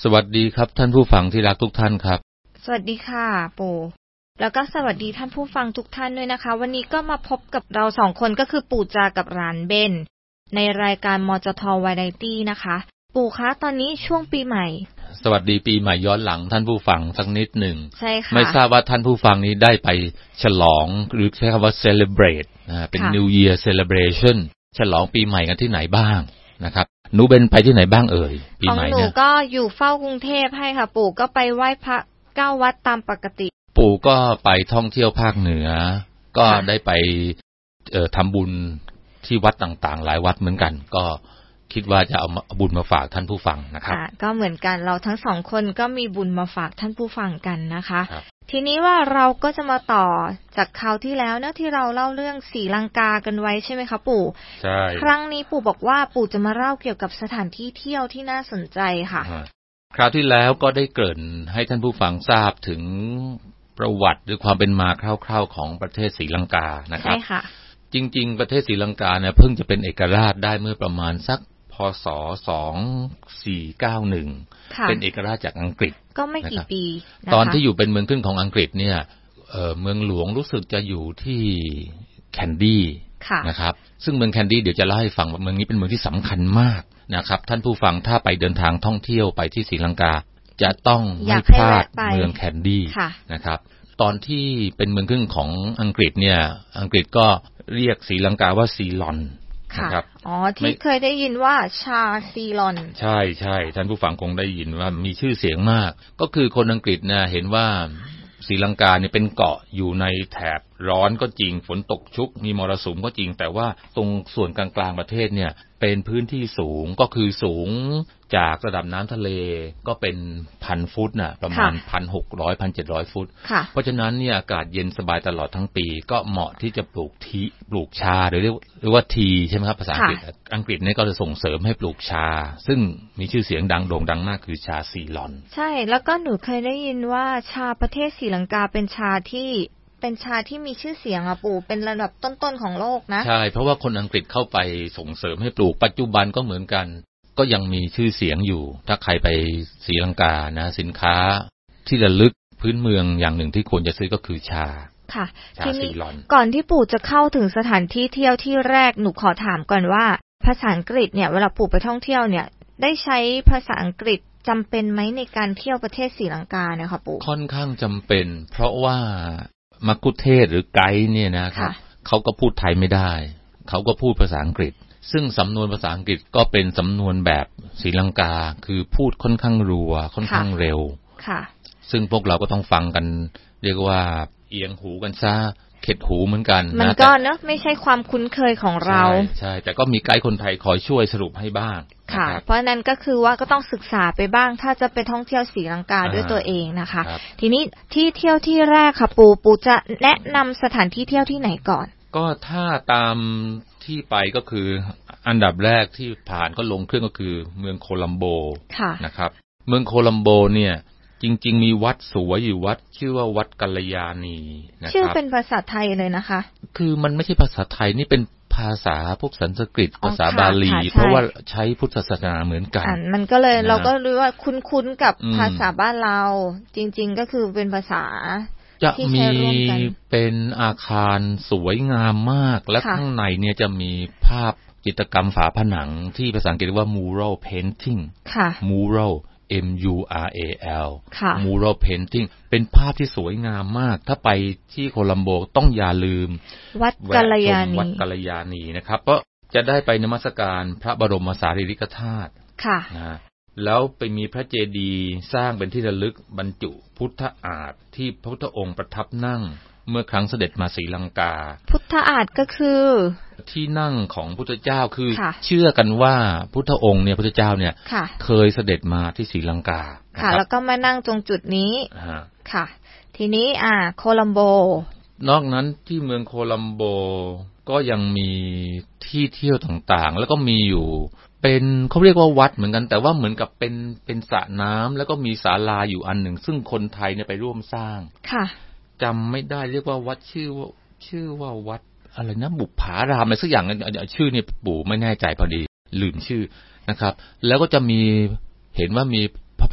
S5: สวัสดีครับท่านผู้ฟังที่รักทุกท่านครับ
S6: สวัสดีค่ะปู่แล้วก็สวัสดีท่านผู้ฟังทุกท่านด้วยนะคะวันนี้ก็มาพบกับเราสองคนก็คือปู่จากับหลานเบนในรายการมจทวาไรตี้นะคะปู่คะตอนนี้ช่วงปีใหม่
S5: สวัสดีปีใหม่ย้อนหลังท่านผู้ฟังสักนิดหนึ่ง
S6: ใช่ค่ะ
S5: ไม่ทราบว่าท่านผู้ฟังนี้ได้ไปฉลองหรือใช้คำว่า celebrate นะเป็น New Year celebration ฉลองปีใหม่กันที่ไหนบ้างนะครับหนูเบนไปที่ไหนบ้างเอ่ยปีใหม่เนี่ย
S6: ของหนูก็อยู่เฝ้ากรุงเทพให้ค่ะปู่ก็ไปไหว้พระเก้าวัดตามปกติ
S5: ปู่ก็ไปท่องเที่ยวภาคเหนือก็ได้ไปเอ่อทำบุญที่วัดต่างๆหลายวัดเหมือนกันก็คิดว่าจะเอาบุญมาฝากท่านผู้ฟังนะครับ
S6: ก็เหมือนกันเราทั้งสองคนก็มีบุญมาฝากท่านผู้ฟังกันนะคะทีนี้ว่าเราก็จะมาต่อจากคราวที่แล้วนะที่เราเล่าเรื่องศรีลังกากันไว้ใช่ไหมคะปู่
S5: ใช่
S6: ครั้งนี้ปู่บอกว่าปู่จะมาเล่าเกี่ยวกับสถานที่เที่ยวที่น่าสนใจค่ะ
S5: คราวที่แล้วก็ได้เกริ่นให้ท่านผู้ฟังทราบถึงประวัติหรือความเป็นมาคร่าวๆของประเทศศรีลังกานะครับ
S6: ใช่ค่ะ
S5: จริงๆประเทศศรีลังกาเนี่ยเพิ่งจะเป็นเอกราชได้เมื่อประมาณสักพ.ศ. สองพันสี่ร้อยเก้าสิบเอ็ดเป็นเอกราชจากอังกฤษ
S6: ก็ไม่กี่ปี
S5: ตอนที่อยู่เป็นเมืองขึ้นของอังกฤษเนี่ยเอ่อเมืองหลวงรู้สึกจะอยู่ที่แคนดี้นะครับซึ่งเมืองแคนดี้เดี๋ยวจะเล่าให้ฟังว่าเมืองนี้เป็นเมืองที่สำคัญมากนะครับท่านผู้ฟังถ้าไปเดินทางท่องเที่ยวไปที่ศรีลังกาจะต้องไม่พลาดเมืองแคนดี้นะครับตอนที่เป็นเมืองขึ้นของอังกฤษเนี่ยอังกฤษก็เรียกศรีลังกาว่าซีลอน
S6: นะครับอ๋อที่เคยได้ยินว่าชาซีลอน
S5: ใช่ใช่ท่านผู้ฟังคงได้ยินว่ามีชื่อเสียงมากก็คือคนอังกฤษเนี่ยเห็นว่าศรีลังกาเนี่ยเป็นเกาะอยู่ในแถบร้อนก็จริงฝนตกชุกมีมรสุมก็จริงแต่ว่าตรงส่วนกลางๆประเทศเนี่ยเป็นพื้นที่สูงก็คือสูงจากระดับน้ำทะเลก็เป็นพันฟุตน่ะประมาณ หนึ่งพันหกร้อย หนึ่งพันเจ็ดร้อย ฟุตเพราะฉะนั้นเนี่ยอากาศเย็นสบายตลอดทั้งปีก็เหมาะที่จะปลูกทีปลูกชาหรือเรียกหรือว่าทีใช่ไหมครับภาษาอังกฤษอังกฤษเนี่ยก็จะส่งเสริมให้ปลูกชาซึ่งมีชื่อเสียงดังโด่งดังมากคือชาซีลอน
S6: ใช่แล้วก็หนูเคยได้ยินว่าชาประเทศศรีลังกาเป็นชาที่เป็นชาที่มีชื่อเสียงอ่ะปู่เป็นระดับต้นๆของโลกนะ
S5: ใช่เพราะว่าคนอังกฤษเข้าไปส่งเสริมให้ปลูกปัจจุบันก็เหมือนกันก็ยังมีชื่อเสียงอยู่ถ้าใครไปศรีลังกานะสินค้าที่ระลึกพื้นเมืองอย่างหนึ่งที่ควรจะซื้อก็คือชา
S6: ค่ะทีนี้ก่อนที่ปู่จะเข้าถึงสถานที่เที่ยวที่แรกหนูขอถามก่อนว่าภาษาอังกฤษเนี่ยเวลาปู่ไปท่องเที่ยวเนี่ยได้ใช้ภาษาอังกฤษจำเป็นไหมในการเที่ยวประเทศศรีลังกาเนี่ยค่ะปู่
S5: ค่อนข้างจำเป็นเพราะว่ามัคคุเทศก์หรือไกด์เนี่ยนะครับเขาก็พูดไทยไม่ได้เขาก็พูดภาษาอังกฤษซึ่งสำนวนภาษาอังกฤษก็เป็นสำนวนแบบศรีลังกาคือพูดค่อนข้างรัวค่อนข้างเร็วซึ่งพวกเราก็ต้องฟังกันเรียกว่าเอียงหูกันซะเข็ดหูเหมือนกัน
S6: มันก็เนอะไม่ใช่ความคุ้นเคยของเรา
S5: ใช่ใช่แต่ก็มีไกด์คนไทยคอยช่วยสรุปให้บ้าง
S6: ค่ะเพราะนั้นก็คือว่าก็ต้องศึกษาไปบ้างถ้าจะไปท่องเที่ยวศรีลังกาด้วยตัวเองนะคะทีนี้ที่เที่ยวที่แรกค่ะปูปูจะแนะนำสถานที่เที่ยวที่ไหนก่อน
S5: ก็ถ้าตามที่ไปก็คืออันดับแรกที่ผ่านก็ลงเครื่องก็คือเมืองโคลัมโบนะครับเมืองโคลัมโบเนี่ยจริงๆมีวัดสวยอยู่วัดชื่อว่าวัดกัลยาณีนะครับ
S6: ชื่อเป็นภาษาไทยเลยนะคะ
S5: คือมันไม่ใช่ภาษาไทยนี่เป็นภาษาพวกสันสกฤตภาษาบาลีเพราะว่าใช้พุทธศาสนาเหมือนกัน
S6: มันก็เลยเราก็รู้ว่าคุ้นๆกับภาษาบ้านเราจริงๆก็คือเป็นภาษา
S5: จะมีเป็นอาคารสวยงามมากและข้างในเนี่ยจะมีภาพจิตรกรรมฝาผนังที่ภาษาอังกฤษเรียกว่า mural painting mural M U R A L mural painting เป็นภาพที่สวยงามมากถ้าไปที่โคลัมโบต้องอย่าลืม
S6: วัดกัลยาณี
S5: วัดกัลยาณีนะครับเพราะจะได้ไปนมัสการพระบรมสารีริกธาตุนะแล้วไปมีพระเจดีย์สร้างเป็นที่ระลึกบรรจุพุทธอาฏที่พระพุทธองค์ประทับนั่งเมื่อครั้งเสด็จมาศรีลังกา
S6: พุทธอาฏก็คือ
S5: ที่นั่งของพุทธเจ้าคือเชื่อกันว่าพุทธองค์เนี่ยพุทธเจ้าเนี่ยเคยเสด็จมาที่ศรีลังกา
S6: ค่ะแล้วก็มานั่งตรงจุดนี้ค่ะทีนี้อ่าโคลัมโบ
S5: นอกนั้นที่เมืองโคลัมโบก็ยังมีที่เที่ยวต่างๆแล้วก็มีอยู่เป็นเขาเรียกว่าวัดเหมือนกันแต่ว่าเหมือนกับเป็นเป็นสระน้ำแล้วก็มีศาลาอยู่อันหนึ่งซึ่งคนไทยเนี่ยไปร่วมสร้าง
S6: ค่ะ
S5: จำไม่ได้เรียกว่าวัดชื่อว่าชื่อว่าวัดอะไรนะบุปผารามอะไรสักอย่างชื่อนี่ปู่ไม่แน่ใจพอดีลืมชื่อนะครับแล้วก็จะมีเห็นว่ามีพระพุทธ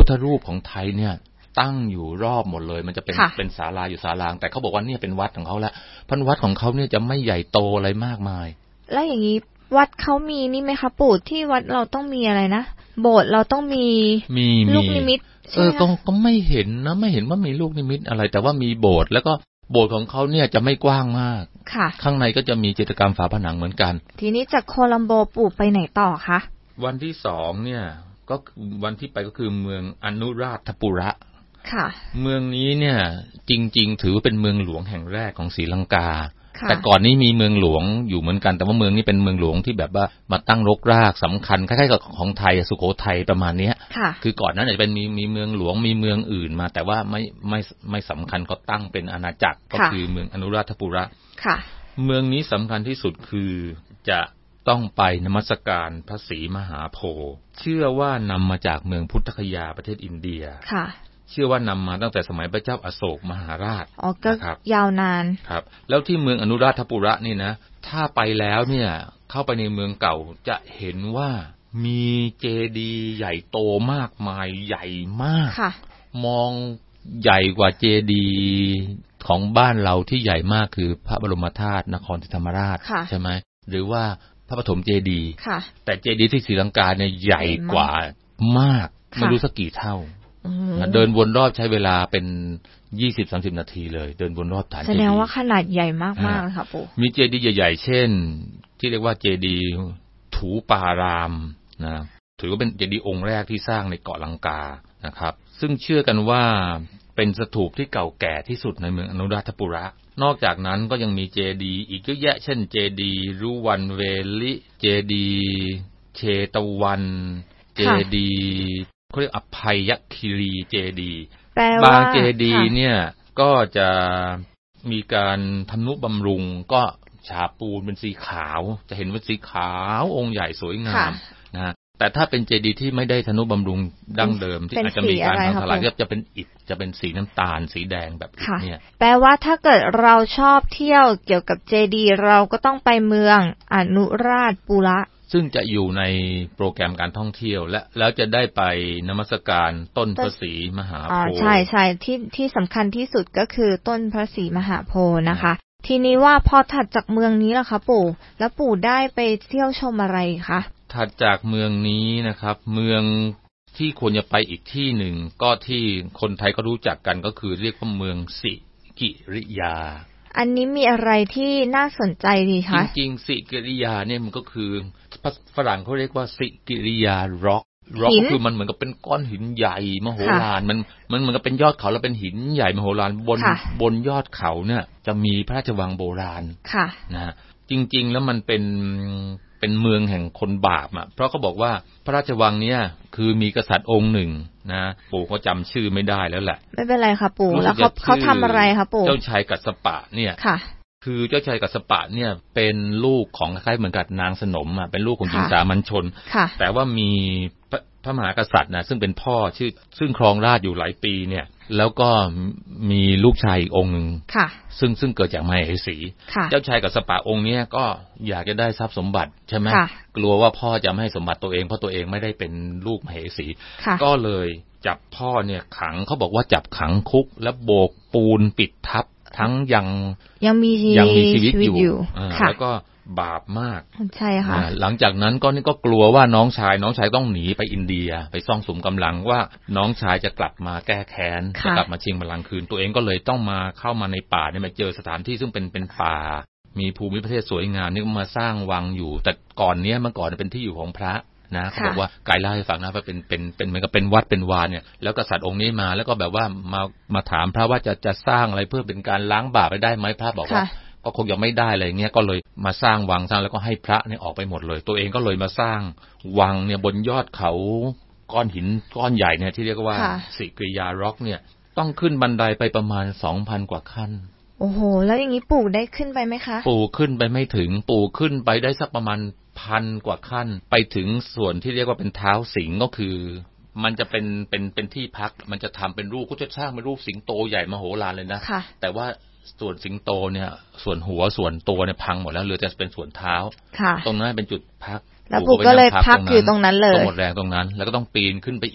S5: ธรูปของไทยเนี่ยตั้งอยู่รอบหมดเลยมันจะเป็นเป็นศาลาอยู่ศาลาแต่เขาบอกว่าเนี่ยเป็นวัดของเขาแล้วพันวัดของเขาเนี่ยจะไม่ใหญ่โตอะไรมากมาย
S6: แล้วอย่างนี้วัดเขามีนี่ไหมคะปู่ที่วัดเราต้องมีอะไรนะโบสถ์เราต้องมี
S5: มี
S6: ลูกนิมิต
S5: เออก็ก็ไม่เห็นนะไม่เห็นว่ามีลูกนิมิตอะไรแต่ว่ามีโบสถ์แล้วก็โบสถ์ของเขาเนี่ยจะไม่กว้างมาก
S6: ค่ะ
S5: ข้างในก็จะมีจิตรกรรมฝาผนังเหมือนกัน
S6: ทีนี้จากโคลัมโบปู่ไปไหนต่อคะ
S5: วันที่สองเนี่ยก็วันที่ไปก็คือเมืองอนุราชปุระ
S6: ค่ะ
S5: เมืองนี้เนี่ยจริงๆถือเป็นเมืองหลวงแห่งแรกของศรีลังกาแต่ก่อนนี้มีเมืองหลวงอยู่เหมือนกันแต่ว่าเมืองนี้เป็นเมืองหลวงที่แบบว่ามาตั้งรกรากสำคัญคล้ายๆกับของไทยสุโขทัยประมาณนี้คือก่อนนั้นอาจจะเป็นมีมีเมืองหลวงมีเมืองอื่นมาแต่ว่าไม่ไม่ไม่สำคัญเขาตั้งเป็นอาณาจักรก็คือเมืองอนุราชปุระเมืองนี้สำคัญที่สุดคือจะต้องไปนมัสการพระศรีมหาโพธิ์เชื่อว่านำมาจากเมืองพุทธคยาประเทศอินเดียเชื่อว่านำมาตั้งแต่สมัยพระเจ้าอโศกมหาราช
S6: อ๋อก็ยาวนาน
S5: ครับแล้วที่เมืองอนุราชปุระนี่นะถ้าไปแล้วเนี่ยเข้าไปในเมืองเก่าจะเห็นว่ามีเจดีย์ใหญ่โตมากมายใหญ่มากมองใหญ่กว่าเจดีย์ของบ้านเราที่ใหญ่มากคือพระบรมธาตุนครศรีธรรมราชใช่ไหมหรือว่าพระปฐมเจดีย์แต่เจดีย์ที่ศรีลังกาเนี่ยใหญ่กว่ามากไม่รู้สักกี่เท่าเดินวนรอบใช้เวลาเป็น ยี่สิบถึงสามสิบ นาทีเลยเดินวนรอบฐานเจดีย์
S6: แสดงว่าขนาดใหญ่มากๆเลยค่ะปู่
S5: มีเจดีย์ใหญ่ๆเช่นที่เรียกว่าเจดีย์ถูปารามนะถือว่าเป็นเจดีย์องค์แรกที่สร้างในเกาะลังกานะครับซึ่งเชื่อกันว่าเป็นสถูปที่เก่าแก่ที่สุดในเมืองอนุราชปุระนอกจากนั้นก็ยังมีเจดีย์อีกเยอะแยะเช่นเจดีย์รุวันเวลิเจดีย์เชตวันเจดีย์เขาเรียกอภัยคีรีเจดีย์บางเจดีย์เนี่ยก็จะมีการทำนุบำรุงก็ฉาบปูนเป็นสีขาวจะเห็นว่าสีขาวองค์ใหญ่สวยงามนะแต่ถ้าเป็นเจดีย์ที่ไม่ได้ทนุบำรุงดั้งเดิมที่อาจจะมีการพังทลายก็จะเป็นอิฐจะเป็นสีน้ำตาลสีแดงแบบนี้เนี่ย
S6: แปลว่าถ้าเกิดเราชอบเที่ยวเกี่ยวกับเจดีย์เราก็ต้องไปเมืองอนุราชปุระ
S5: ซึ่งจะอยู่ในโปรแกรมการท่องเที่ยวและแล้วจะได้ไปนมัสการต้นพระศรีมหาโพธิ์
S6: ใช่ใช่ที่ที่สำคัญที่สุดก็คือต้นพระศรีมหาโพธิ์นะคะทีนี้ว่าพอถัดจากเมืองนี้ล่ะคะปู่แล้วปู่ได้ไปเที่ยวชมอะไรคะ
S5: ถัดจากเมืองนี้นะครับเมืองที่ควรจะไปอีกที่หนึ่งก็ที่คนไทยก็รู้จักกันก็คือเรียกว่าเมืองสิกิริยา
S6: อันนี้มีอะไรที่น่าสนใจดีคะ
S5: จริงๆสิกิริยาเนี่ยมันก็คือฝรั่งเขาเรียกว่าสิกิริยาร็อกร็อกคือมันเหมือนกับเป็นก้อนหินใหญ่มโหฬารมันมันเหมือนกับเป็นยอดเขาแล้วเป็นหินใหญ่มโหฬารบนบนยอดเขาเนี่ยจะมีพระราชวังโบราณนะจริงๆแล้วมันเป็นเป็นเมืองแห่งคนบาปอ่ะเพราะเขาบอกว่าพระราชวังเนี่ยคือมีกษัตริย์องค์หนึ่งนะปู่เขาจำชื่อไม่ได้แล้วแหละ
S6: ไม่เป็นไรค่ะปู่แล้วเขาเขาทำอะไรคะปู่
S5: เจ้าชายกัสสปะเนี่ยคือเจ้าชายกัสสปะเนี่ยเป็นลูกของคล้ายๆเหมือนกับนางสนมอ่ะเป็นลูกของหญิงสามัญชนแต่ว่ามีพระมหากษัตริย์นะซึ่งเป็นพ่อชื่อซึ่งครองราชอยู่หลายปีเนี่ยแล้วก็มีลูกชายอีกองค์หนึ่งซึ่งซึ่งเกิดจากมเหสีเจ้าชายกัสสปะองค์นี้ก็อยากจะได้ทรัพย์สมบัติใช่ไหมกลัวว่าพ่อจะไม่ให้สมบัติตัวเองเพราะตัวเองไม่ได้เป็นลูกมเหสีก็เลยจับพ่อเนี่ยขังเขาบอกว่าจับขังคุกแล้วโบกปูนปิดทับทั้งยัง
S6: ยังมี
S5: ยังมีชีวิตอยู่แล้วก็บาปมาก
S6: ใช่ค่ะ
S5: หลังจากนั้นก็นี่ก็กลัวว่าน้องชายน้องชายต้องหนีไปอินเดียไปซ่องสุมกำลังว่าน้องชายจะกลับมาแก้แค้นจะกลับมาชิงบัลลังก์คืนตัวเองก็เลยต้องมาเข้ามาในป่าเนี่ยมาเจอสถานที่ซึ่งเป็นเป็นป่ามีภูมิประเทศสวยงามนี่มาสร้างวังอยู่แต่ก่อนเนี้ยเมื่อก่อนเป็นที่อยู่ของพระนะเขาบอกว่าไกด์เล่าให้ฟังนะว่าเป็นเป็นเป็นเหมือนกับเป็นวัดเป็นวาเนี่ยแล้วกษัตริย์องค์นี้มาแล้วก็แบบว่ามามาถามพระว่าจะจะสร้างอะไรเพื่อเป็นการล้างบาปไปได้ไหมพระบอกว่าก็คงยังไม่ได้อะไรเงี้ยก็เลยมาสร้างวังสร้างแล้วก็ให้พระเนี่ยออกไปหมดเลยตัวเองก็เลยมาสร้างวังเนี่ยบนยอดเขาก้อนหินก้อนใหญ่เนี่ยที่เรียกว่าสิกิริยาร็อกเนี่ยต้องขึ้นบันไดไปประมาณ สองพัน กว่าขั้น
S6: โอ้โหแล้วอย่างนี้ปู่ได้ขึ้นไปไหมคะ
S5: ปู่ขึ้นไปไม่ถึงปู่ขึ้นไปได้สักประมาณพันกว่าขั้นไปถึงส่วนที่เรียกว่าเป็นเท้าสิงก็คือมันจะเป็นเป็นเป็นที่พักมันจะทำเป็นรูปก็จะสร้างเป็นรูปสิงโตใหญ่มโหฬารเลยนะแต่ว่าส่วนสิงโตเนี่ยส่วนหัวส่วนตัวเนี่ยพังหมดแล้วเหลือแต่เป็นส่วนเท้าตรงนั้นเป็นจุดพัก
S6: แล้วปู่ก็เลยพักอยู่ตรงนั้นเลย
S5: ต้องหมดแรงตรงนั้นแล้วก็ต้องปีนขึ้นไปอีก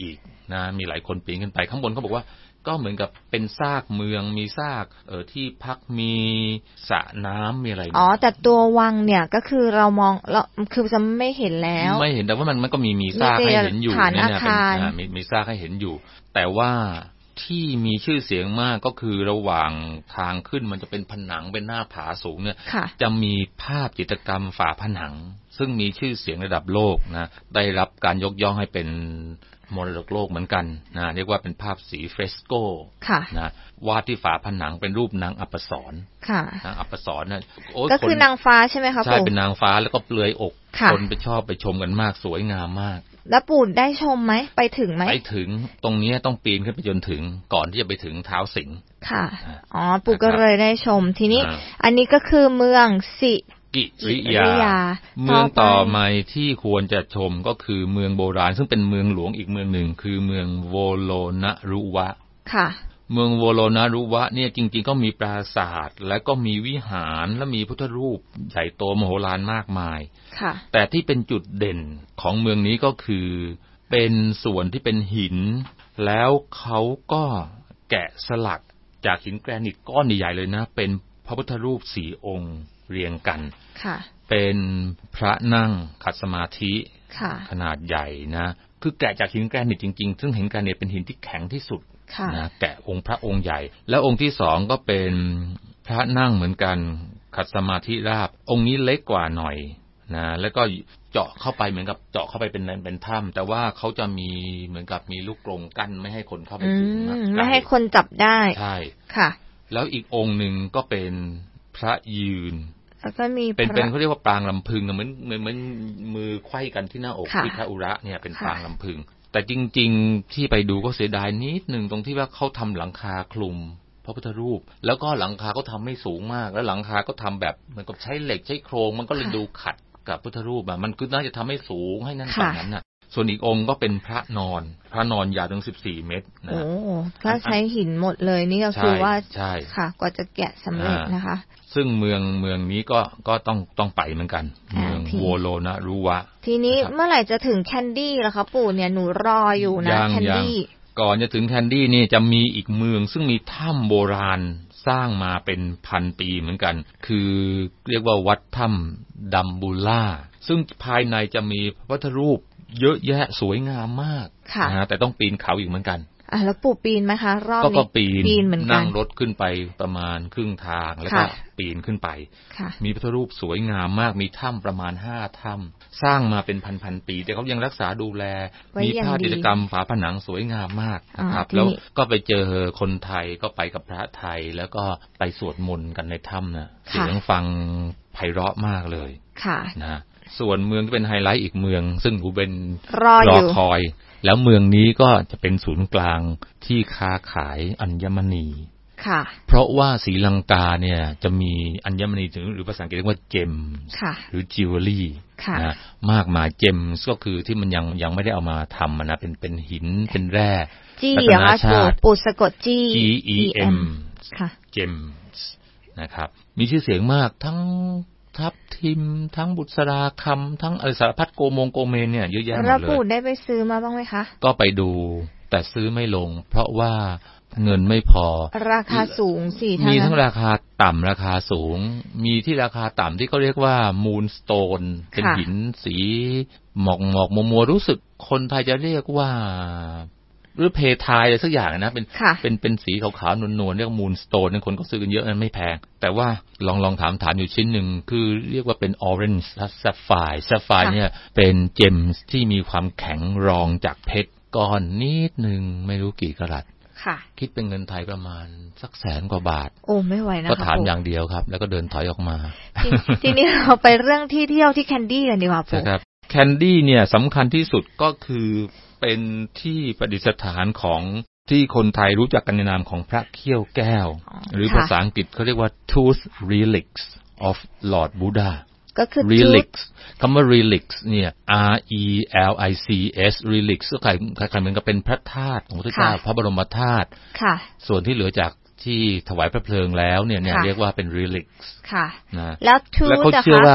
S5: นะมีหลายคนปีนขึ้นไปข้างบนเขาบอกว่าก็เหมือนกับเป็นซากเมืองมีซากเอ่อที่พักมีสระน้ำมีอะไร
S6: อ๋อแต่ตัววังเนี่ยก็คือเรามองเราคือจะไม่เห็นแล้ว
S5: ไม่เห็นแต่ว่ามันมันก็มีมีซากให้เห็นอยู่เนี่ยเป็นมีมีซากให้เห็นอยู่แต่ว่าที่มีชื่อเสียงมากก็คือระหว่างทางขึ้นมันจะเป็นผนังเป็นหน้าผาสูงเนี่ยจะมีภาพจิตรกรรมฝาผนังซึ่งมีชื่อเสียงระดับโลกนะได้รับการยกย่องให้เป็นมรดกโลกเหมือนกันนะเรียกว่าเป็นภาพสีเฟรสโกนะวาดที่ฝาผนังเป็นรูปนางอัปสรนางอัปสรนะ
S6: ก็คือนางฟ้าใช่ไหมคะ
S5: ใช่เป็นนางฟ้าแล้วก็เปลือยอกคนไปชอบไปชมกันมากสวยงามมาก
S6: แล้วปู่ได้ชมไหมไปถึงไหม
S5: ไปถึงตรงนี้ต้องปีนขึ้นไปจนถึงก่อนที่จะไปถึงเท้าสิงห์
S6: ค่ะอ๋อปู่ก็เลยได้ชมทีนี้อันนี้ก็คือเมืองสิ
S5: กิริยาเมืองต่อมาที่ควรจะชมก็คือเมืองโบราณซึ่งเป็นเมืองหลวงอีกเมืองหนึ่งคือเมืองโวโลนะรุวะ
S6: ค่ะ
S5: เมืองโวโลนะรุวะเนี่ยจริงๆก็มีปราสาทและก็มีวิหารและมีพุทธรูปใหญ่โตมโหฬารมากมาย
S6: ค่ะ
S5: แต่ที่เป็นจุดเด่นของเมืองนี้ก็คือเป็นส่วนที่เป็นหินแล้วเขาก็แกะสลักจากหินแกรนิตก้อนใหญ่ๆเลยนะเป็นพระพุทธรูปสี่องค์เรียงกันเป็นพระนั่งขัดสมาธิขนาดใหญ่นะคือแกะจากหินแกรนิตจริงๆซึ่งหินแกรนิตเป็นหินที่แข็งที่สุดนะแกะองค์พระองค์ใหญ่แล้วองค์ที่สองก็เป็นพระนั่งเหมือนกันขัดสมาธิราบองค์นี้เล็กกว่าหน่อยนะแล้วก็เจาะเข้าไปเหมือนกับเจาะเข้าไปเป็นเป็นถ้ำแต่ว่าเขาจะมีเหมือนกับมีลูกกรงกั้นไม่ให้คนเข้าไปถึง
S6: ไม่ให้คนจับได้
S5: ใช่
S6: ค่ะ
S5: แล้วอีกองค์หนึ่งก็เป็นพระยืน
S6: แล้วก็มี
S5: เป็นเป็นเขาเรียกว่าปรางลำพึงเหมือนเหมือนเหมือนมือไขว้กันที่หน้าอกที่พระอุระเนี่ยเป็นปรางลำพึงแต่จริงๆที่ไปดูก็เสียดายนิดนึงตรงที่ว่าเขาทำหลังคาคลุมพระพุทธรูปแล้วก็หลังคาก็ทำไม่สูงมากแล้วหลังคาก็ทำแบบเหมือนกับใช้เหล็กใช้โครงมันก็เลยดูขัดกับพุทธรูปอ่ะมันคือน่าจะทำให้สูงให้นั่นแบบนั้นน่ะส่วนอีกองค์ก็เป็นพระนอนพระนอนยาวถึงสิบสี่เมตรนะ
S6: โอ้ก็ใช้หินหมดเลยนี่ก็คือว่าใช่ค่ะกว่าจะแกะสำเร็จนะคะ
S5: ซึ่งเมืองเมืองนี้ก็ก็ต้องต้องไปเหมือนกันเมืองโวโลนะรุวะ
S6: ทีนี้เมื่อไหร่จะถึงแคนดี้ล่ะคะปู่เนี่ยหนูรออยู่นะแคนดี้
S5: ก่อนจะถึงแคนดี้นี่จะมีอีกเมืองซึ่งมีถ้ำโบราณสร้างมาเป็นพันปีเหมือนกันคือเรียกว่าวัดถ้ำดัมบูล่าซึ่งภายในจะมีพระพุทธรูปเยอะแยะสวยงามมากนะแต่ต้องปีนเขาอีกเหมือนกัน
S6: อ่ะแล้วปู่ปีนไหมคะรอบนี้
S5: ก็ปีนเหมือนกันนั่งรถขึ้นไปประมาณครึ่งทางแล้วก็ปีนขึ้นไปมีพระพุทธรูปสวยงามมากมีถ้ำประมาณห้าถ้ำสร้างมาเป็นพันๆปีแต่เขายังรักษาดูแลมีภาพจิตรกรรมฝาผนังสวยงามมากนะครับแล้วก็ไปเจอคนไทยก็ไปกับพระไทยแล้วก็ไปสวดมนต์กันในถ้ำนะเสียงฟังไพเราะมากเลยนะส่วนเมืองที่เป็นไฮไลท์อีกเมืองซึ่งหูเป็นรอคอยแล้วเมืองนี้ก็จะเป็นศูนย์กลางที่ค้าขายอัญมณี
S6: ค่ะ
S5: เพราะว่าศรีลังกาเนี่ยจะมีอัญมณีหรือภาษาอังกฤษเรียกว่าเจมหรือจิวเวลรี่นะมากมายเจมก็คือที่มันยังยังไม่ได้เอามาทำนะเป็นเป็นหินเป็นแร่
S6: รัตนชาติปูสะกดจี
S5: G E M ค่ะเจมนะครับมีชื่อเสียงมากทั้งทับทิมทั้งบุษราคำทั้งอริสารพัดโกมงโกเมนเนี่ยเยอะแยะหมดเลย
S6: แล้วปู่ได้ไปซื้อมาบ้างไหมคะ
S5: ก็ไปดูแต่ซื้อไม่ลงเพราะว่าเงินไม่พอ
S6: ราคาสูงสิ
S5: มีทั้งราคาต่ำราคาสูงมีที่ราคาต่ำที่เขาเรียกว่ามูนสโตนเป็นหินสีหมอกหมอกมัวมัวรู้สึกคนไทยจะเรียกว่าหรือเพทายอะไรสักอย่างนะเป็นเป็นเป็นสีขาวๆนวลๆเรียกมูนสโตนคนก็ซื้อกันเยอะนั้นไม่แพงแต่ว่าลองลองถามถามอยู่ชิ้นหนึ่งคือเรียกว่าเป็นออเรนจ์ซัฟไฟร์ซัฟไฟร์เนี่ยเป็นเจมส์ที่มีความแข็งรองจากเพชรก้อนนิดนึงไม่รู้กี่กะรัตคิดเป็นเงินไทยประมาณสักแสนกว่าบาท
S6: โอ้ไม่ไหวนะ
S5: ก็ถามอย่างเดียวครับแล้วก็เดินถอยออกมา
S6: ทีนี้เราไปเรื่องที่เที่ยวที่แคนดี้กันดีกว่า
S5: ใช่ครับแคนดี้เนี่ยสำคัญที่สุดก็คือเป็นที่ประดิษฐานของที่คนไทยรู้จักกันในนามของพระเขี้ยวแก้วหรือภาษาอังกฤษเขาเรียกว่า Tooth Relics of Lord Buddha
S6: ก็คือ
S5: relics คำว่า relics เนี่ย R E L I C S relics ก็คล้ายๆเหมือนกับเป็นพระธาตุของพระเจ้าพระบรมธาตุส่วนที่เหลือจากที่ถวายพระเพลิงแล้วเนี่ยเนี่ยเรียกว่าเป็น relics
S6: ค่ะ
S5: นะ
S6: แล้ว
S5: แล้วเขาเชื่อว่า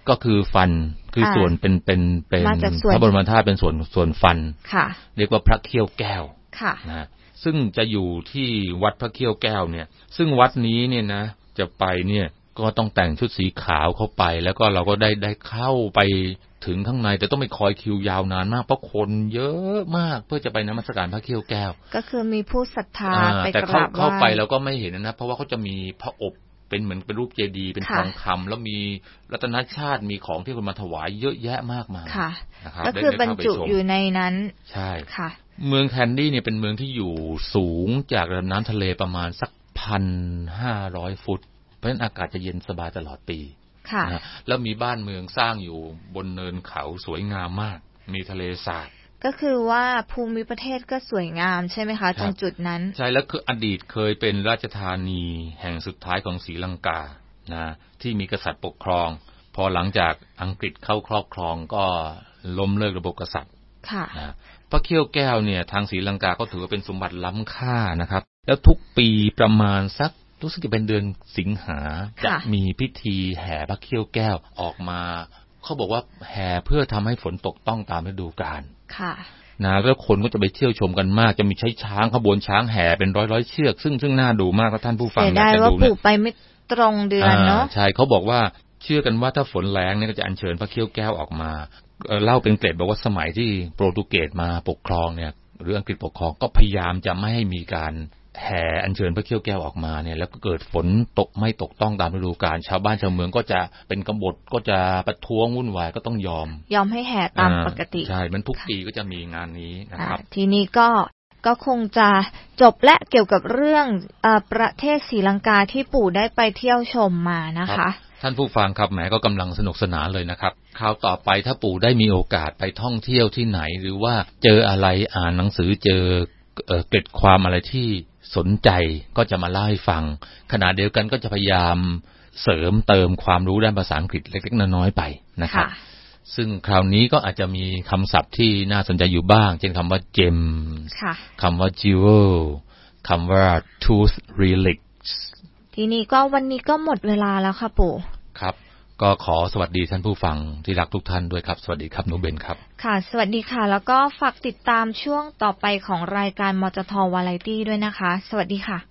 S5: ก็คือฟันคือส่วนเป็นเป็นเป็นพระบรมธาตุเป็นส่วนส่วนฟันเรียกว่าพระเขี้ยวแก้วนะซึ่งจะอยู่ที่วัดพระเขี้ยวแก้วเนี่ยซึ่งวัดนี้เนี่ยนะจะไปเนี่ยก็ต้องแต่งชุดสีขาวเข้าไปแล้วก็เราก็ได้ได้เข้าไปถึงข้างในแต่ต้องไปคอยคิวยาวนานมากเพราะคนเยอะมากเพื่อจะไปนมัสการพระเขี้ยวแก้วก็คือมีผู้ศรัทธาไปกราบไหว้แต่เข้าเข้าไปเราก็ไม่เห็นนะเพราะว่าเขาจะมีพระอบเป็นเหมือนเป็นรูปเจดีย์เป็นทองคำแล้วมีรัตนชาติมีของที่คนมาถวายเยอะแยะมากมายนะครับก็คือบรรจุอยู่ในนั้นใช่ค่ะเมืองแคนดี้เนี่ยเป็นเมืองที่อยู่สูงจากระดับน้ำทะเลประมาณสักพันห้าร้อยฟุตเพราะฉะนั้นอากาศจะเย็นสบายตลอดปีนะแล้วมีบ้านเมืองสร้างอยู่บนเนินเขาสวยงามมากมีทะเลสาบก็คือว่าภูมิประเทศก็สวยงามใช่ไหมคะตรงจุดนั้นใช่แล้วคืออดีตเคยเป็นราชธานีแห่งสุดท้ายของศรีลังกานะที่มีกษัตริย์ปกครองพอหลังจากอังกฤษเข้าครอบครองก็ล้มเลิกระบบกษัตริย์ค่ะนะพระเขี้ยวแก้วเนี่ยทางศรีลังกาก็ถือว่าเป็นสมบัติล้ำค่านะครับแล้วทุกปีประมาณสักรู้สึกจะเป็นเดือนสิงหาจะมีพิธีแห่พระเขี้ยวแก้วออกมาเขาบอกว่าแห่เพื่อทำให้ฝนตกต้องตามฤดูกาลค่ะนะแล้วคนก็จะไปเที่ยวชมกันมากจะมีใช้ช้างขบวนช้างแห่เป็นร้อยๆเชือกซึ่งซึ่งน่าดูมากถ้าท่านผู้ฟังอยากจะดูเนี่ยได้ว่าปลูกไปไม่ตรงเดือนเนาะใช่เขาบอกว่าเชื่อกันว่าถ้าฝนแล้งเนี่ยก็จะอัญเชิญพระเขี้ยวแก้วออกมาเล่าเป็นเกร็ดบอกว่าสมัยที่โปรตุเกสมาปกครองเนี่ยหรืออังกฤษปกครองก็พยายามจะไม่ให้มีการแห่อัญเชิญพระเขี้ยวแก้วออกมาเนี่ยแล้วก็เกิดฝนตกไม่ตกต้องตามฤดูกาลชาวบ้านชาวเมืองก็จะเป็นกบฏก็จะประท้วงวุ่นวายก็ต้องยอมยอมให้แห่ตามปกติใช่มันทุกปีก็จะมีงานนี้นะครับทีนี้ก็ก็คงจะจบและเกี่ยวกับเรื่องเอ่อประเทศศรีลังกาที่ปู่ได้ไปเที่ยวชมมานะคะท่านผู้ฟังครับแหมก็กำลังสนุกสนานเลยนะครับคราวต่อไปถ้าปู่ได้มีโอกาสไปท่องเที่ยวที่ไหนหรือว่าเจออะไรอ่านหนังสือเจอเอ่อเกร็ดความอะไรที่สนใจก็จะมาเล่าให้ฟังขณะเดียวกันก็จะพยายามเสริมเติมความรู้ด้านภาษาอังกฤษเล็กๆน้อยๆไปนะครับซึ่งคราวนี้ก็อาจจะมีคำศัพท์ที่น่าสนใจอยู่บ้างเช่นคำว่า gem คำว่า jewel คำว่า tooth relics ทีนี้ก็วันนี้ก็หมดเวลาแล้วค่ะปู่ครับก็ขอสวัสดีท่านผู้ฟังที่รักทุกท่านด้วยครับสวัสดีครับหนูเบนครับค่ะสวัสดีค่ะแล้วก็ฝากติดตามช่วงต่อไปของรายการมจท.วาไรตี้ด้วยนะคะสวัสดีค่ะ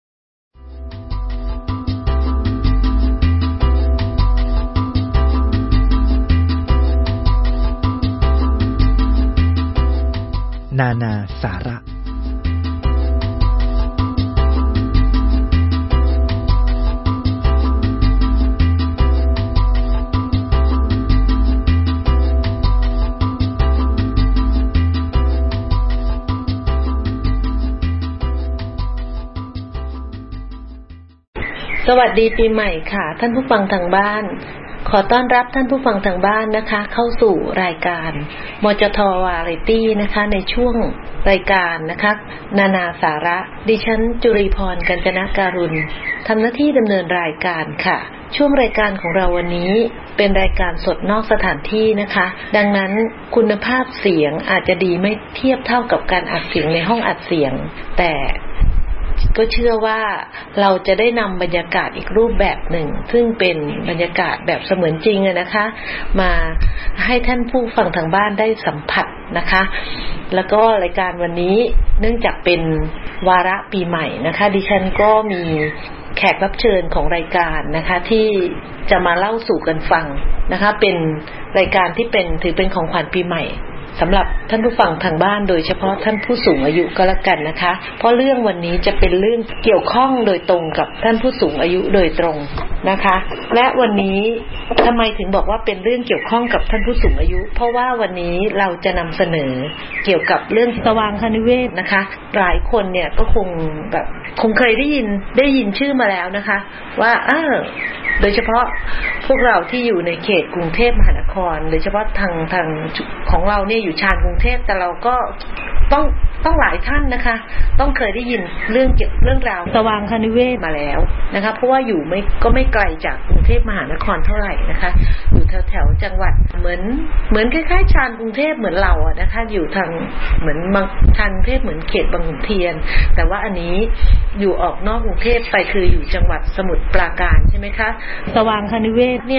S1: นานาสาระ
S7: สวัสดีปีใหม่ค่ะท่านผู้ฟังทางบ้านขอต้อนรับท่านผู้ฟังทางบ้านนะคะเข้าสู่รายการมจท.วาไรตี้นะคะในช่วงรายการนะคะนานาสาระดิฉันจุรีพรกัญจนการุณทำหน้าที่ดำเนินรายการค่ะช่วงรายการของเราวันนี้เป็นรายการสดนอกสถานที่นะคะดังนั้นคุณภาพเสียงอาจจะดีไม่เทียบเท่ากับการอัดเสียงในห้องอัดเสียงแต่ก็เชื่อว่าเราจะได้นำบรรยากาศอีกรูปแบบหนึ่งซึ่งเป็นบรรยากาศแบบเสมือนจริงนะคะมาให้ท่านผู้ฟังทางบ้านได้สัมผัสนะคะแล้วก็รายการวันนี้เนื่องจากเป็นวาระปีใหม่นะคะดิฉันก็มีแขกรับเชิญของรายการนะคะที่จะมาเล่าสู่กันฟังนะคะเป็นรายการที่เป็นถือเป็นของขวัญปีใหม่สำหรับท่านผู้ฟังทางบ้านโดยเฉพาะท่านผู้สูงอายุก็แล้วกันนะคะเพราะเรื่องวันนี้จะเป็นเรื่องเกี่ยวข้องโดยตรงกับท่านผู้สูงอายุโดยตรงนะคะและวันนี้ทำไมถึงบอกว่าเป็นเรื่องเกี่ยวข้องกับท่านผู้สูงอายุเพราะว่าวันนี้เราจะนำเสนอเกี่ยวกับเรื่องสว่างคณิเวศนะคะหลายคนเนี่ยก็คงแบบคงเคยได้ยินได้ยินชื่อมาแล้วนะคะว่าเออโดยเฉพาะพวกเราที่อยู่ในเขตกรุงเทพมหานครโดยเฉพาะทางทางของเราเนี่ยอยู่ชานกรุงเทพแต่เราก็ต้องต้องหลายท่านนะคะต้องเคยได้ยินเรื่องเกี่ยวเรื่องราวสว่างคณิเวศมาแล้วนะคะเพราะว่าอยู่ไม่ก็ไม่ไกลจากกรุงเทพมหานครเท่าไหร่นะคะอยู่แถวแถวจังหวัดเหมือนเหมือนคล้ายๆชานกรุงเทพเหมือนเราอะนะคะอยู่ทางเหมือนบางชานกรุงเทพเหมือนเขตบางขุนเทียนแต่ว่าอันนี้อยู่ออกนอกกรุงเทพไปคืออยู่จังหวัดสมุทรปราการใช่ไหมคะสว่างคณิเวศเนี่ย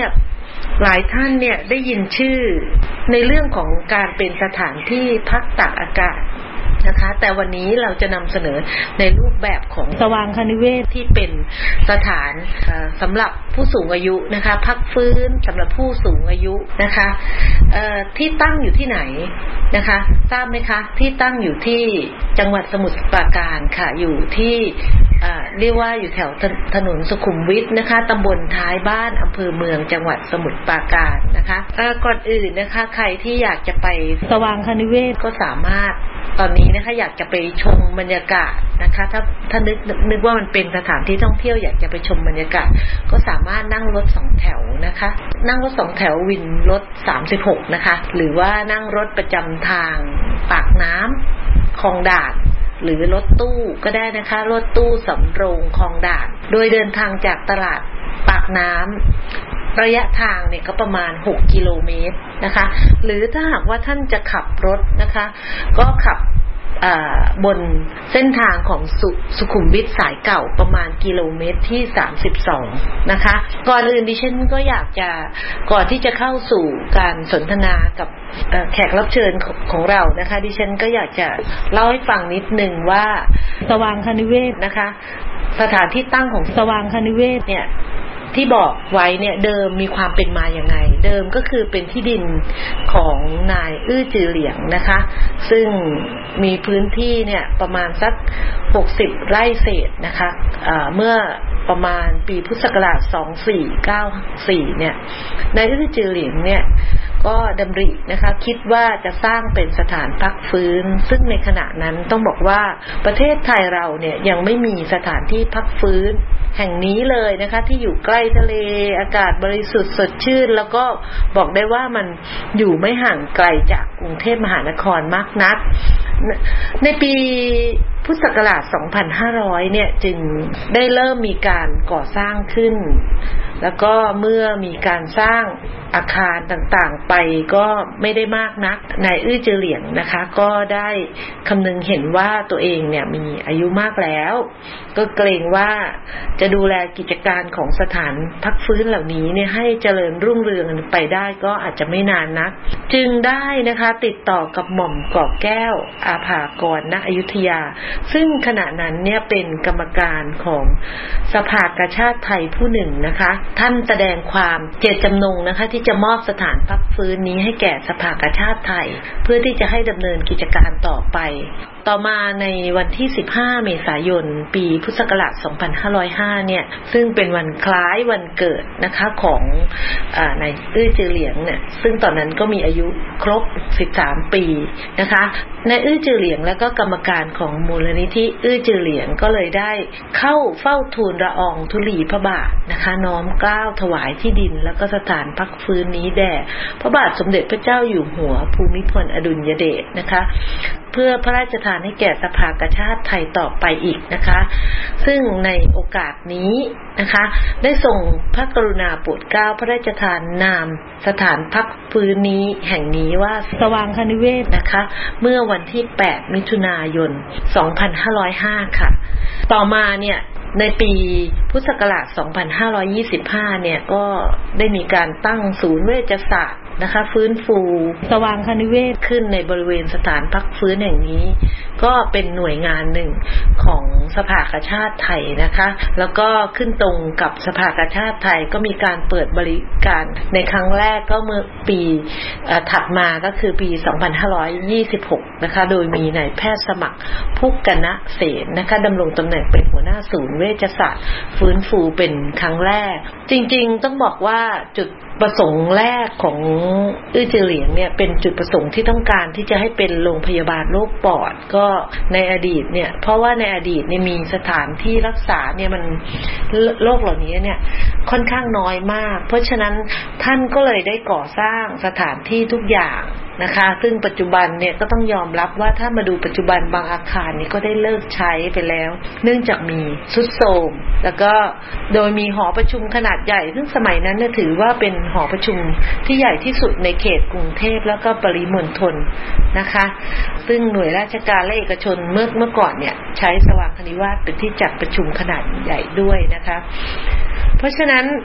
S7: หลายท่านเนี่ยได้ยินชื่อในเรื่องของการเป็นสถานที่พักตากอากาศนะคะแต่วันนี้เราจะนำเสนอในรูปแบบของสว่างคณิเวศที่เป็นสถานสำหรับผู้สูงอายุนะคะพักฟื้นสำหรับผู้สูงอายุนะคะที่ตั้งอยู่ที่ไหนนะคะทราบไหมคะที่ตั้งอยู่ที่จังหวัดสมุทรปราการค่ะอยู่ที่เรียกว่าอยู่แถวถนนสุขุมวิทนะคะตำบลท้ายบ้านอำเภอเมืองจังหวัดสมุทรปราการนะคะก่อนอื่นนะคะใครที่อยากจะไปสว่างคณิเวศก็สามารถตอนนี้นะคะอยากจะไปชมบรรยากาศนะคะถ้าถ้านึกนึกว่ามันเป็นสถานที่ท่องเที่ยวอยากจะไปชมบรรยากาศก็สามารถนั่งรถสองแถวนะคะนั่งรถสองแถววินรถสามสิบหกนะคะหรือว่านั่งรถประจำทางปากน้ำคลองด่านหรือรถตู้ก็ได้นะคะรถตู้สำโรงคลองด่านโดยเดินทางจากตลาดปากน้ำระยะทางเนี่ยก็ประมาณหกกิโลเมตรนะคะหรือถ้าหากว่าท่านจะขับรถนะคะก็ขับบนเส้นทางของ ส, สุขุมวิทสายเก่าประมาณกิโลเมตรที่สามสิบสองนะคะก่อนอื่นดิฉันก็อยากจะก่อนที่จะเข้าสู่การสนทนากับแขกรับเชิญของเรานะคะดิฉันก็อยากจะเล่าให้ฟังนิดนึงว่าสว่างคณิเวศนะคะสถานที่ตั้งของสว่างคณิเวศเนี่ยที่บอกไว้เนี่ยเดิมมีความเป็นมาอย่างไงเดิมก็คือเป็นที่ดินของนายอื้อจือเหลียงนะคะซึ่งมีพื้นที่เนี่ยประมาณสักหกสิบไร่เศษนะคะะเมื่อประมาณปีพุทธศักราชสองพันสี่ร้อยเก้าสิบสี่เนี่ยนายอื้อจือเหลียงเนี่ยก็ดำรินะคะคิดว่าจะสร้างเป็นสถานพักฟื้นซึ่งในขณะนั้นต้องบอกว่าประเทศไทยเราเนี่ยยังไม่มีสถานที่พักฟื้นแห่งนี้เลยนะคะที่อยู่ใกล้ทะเลอากาศบริสุทธิ์สดชื่นแล้วก็บอกได้ว่ามันอยู่ไม่ห่างไกลจากกรุงเทพมหานครมากนักในปีพุทธศักราชสองพันห้าร้อยเนี่ยจึงได้เริ่มมีการก่อสร้างขึ้นแล้วก็เมื่อมีการสร้างอาคารต่างๆไปก็ไม่ได้มากนักนายอื้อจือเหลียงนะคะก็ได้คำนึงเห็นว่าตัวเองเนี่ยมีอายุมากแล้วก็เกรงว่าจะดูแลกิจการของสถานพักฟื้นเหล่านี้เนี่ยให้เจริญรุ่งเรืองไปได้ก็อาจจะไม่นานนักจึงได้นะคะติดต่อกับหม่อมกอบแก้วอาภากรณอยุธยาซึ่งขณะนั้นเนี่ยเป็นกรรมการของสภากาชาดไทยผู้หนึ่งนะคะท่านแสดงความเจตจำนงนะคะที่จะมอบสถานพักฟื้นนี้ให้แก่สภากาชาดไทยเพื่อที่จะให้ดำเนินกิจการต่อไปต่อมาในวันที่สิบห้าเมษายนปีพุทธศักราชสองพันห้าร้อยห้าเนี่ยซึ่งเป็นวันคล้ายวันเกิดนะคะของอ่านายอื้อจือเหลียงเนี่ยซึ่งตอนนั้นก็มีอายุครบสิบสามปีนะคะนายอื้อจือเหลียงและก็กรรมการของมูลนิธิอื้อจือเหลียงก็เลยได้เข้าเฝ้าทูลละอองธุลีพระบาทนะคะน้อมเกล้าถวายที่ดินแล้วก็สถานพักฟื้นนี้แด่พระบาทสมเด็จพระเจ้าอยู่หัวภูมิพลอดุลยเดชนะคะเพื่อพระราชทานให้แก่สภากาชาดไทยต่อไปอีกนะคะซึ่งในโอกาสนี้นะคะได้ทรงพระกรุณาโปรดเกล้าพระราชทานนามสถานพักฟื้นนี้แห่งนี้ว่าสว่างคณิเวศนะคะเมื่อวันที่แปดมิถุนายนสองพันห้าร้อยห้าค่ะต่อมาเนี่ยในปีพุทธศักราชสองพันห้าร้อยยี่สิบห้าเนี่ยก็ได้มีการตั้งศูนย์เวชศาสตร์นะคะฟื้นฟูสว่างคณิเวศขึ้นในบริเวณสถานพักฟื้นแห่งนี้ก็เป็นหน่วยงานหนึ่งของสภากาชาดไทยนะคะแล้วก็ขึ้นตรงกับสภากาชาดไทยก็มีการเปิดบริการในครั้งแรกก็เมื่อปีถัดมาก็คือปีสองพันห้าร้อยยี่สิบหกนะคะโดยมีนายแพทย์สมัครพุกณะเสนนะคะดำรงตำแหน่งเป็นหัวหน้าศูนย์เวชศาสตร์ฟื้นฟูเป็นครั้งแรกจริงๆต้องบอกว่าจุดประสงค์แรกของอื้อจือเหลียงเนี่ยเป็นจุดประสงค์ที่ต้องการที่จะให้เป็นโรงพยาบาลโรคปอดก็ในอดีตเนี่ยเพราะว่าในอดีตเนี่ยมีสถานที่รักษาเนี่ยมันโรคเหล่านี้เนี่ยค่อนข้างน้อยมากเพราะฉะนั้นท่านก็เลยได้ก่อสร้างสถานที่ทุกอย่างนะคะซึ่งปัจจุบันเนี่ยก็ต้องยอมรับว่าถ้ามาดูปัจจุบันบางอาคารนี่ก็ได้เลิกใช้ไปแล้วเนื่องจากมีทรุดโทรมแล้วก็โดยมีหอประชุมขนาดใหญ่ซึ่งสมัยนั้นเนี่ยถือว่าเป็นหอประชุมที่ใหญ่ที่สุดในเขตกรุงเทพแล้วก็ปริมณฑลนะคะซึ่งหน่วยราชการและเอกชนเมื่อเมื่อก่อนเนี่ยใช้สว่างคณิวาสเป็นที่จัดประชุมขนาดใหญ่ด้วยนะคะเพราะฉะนั้น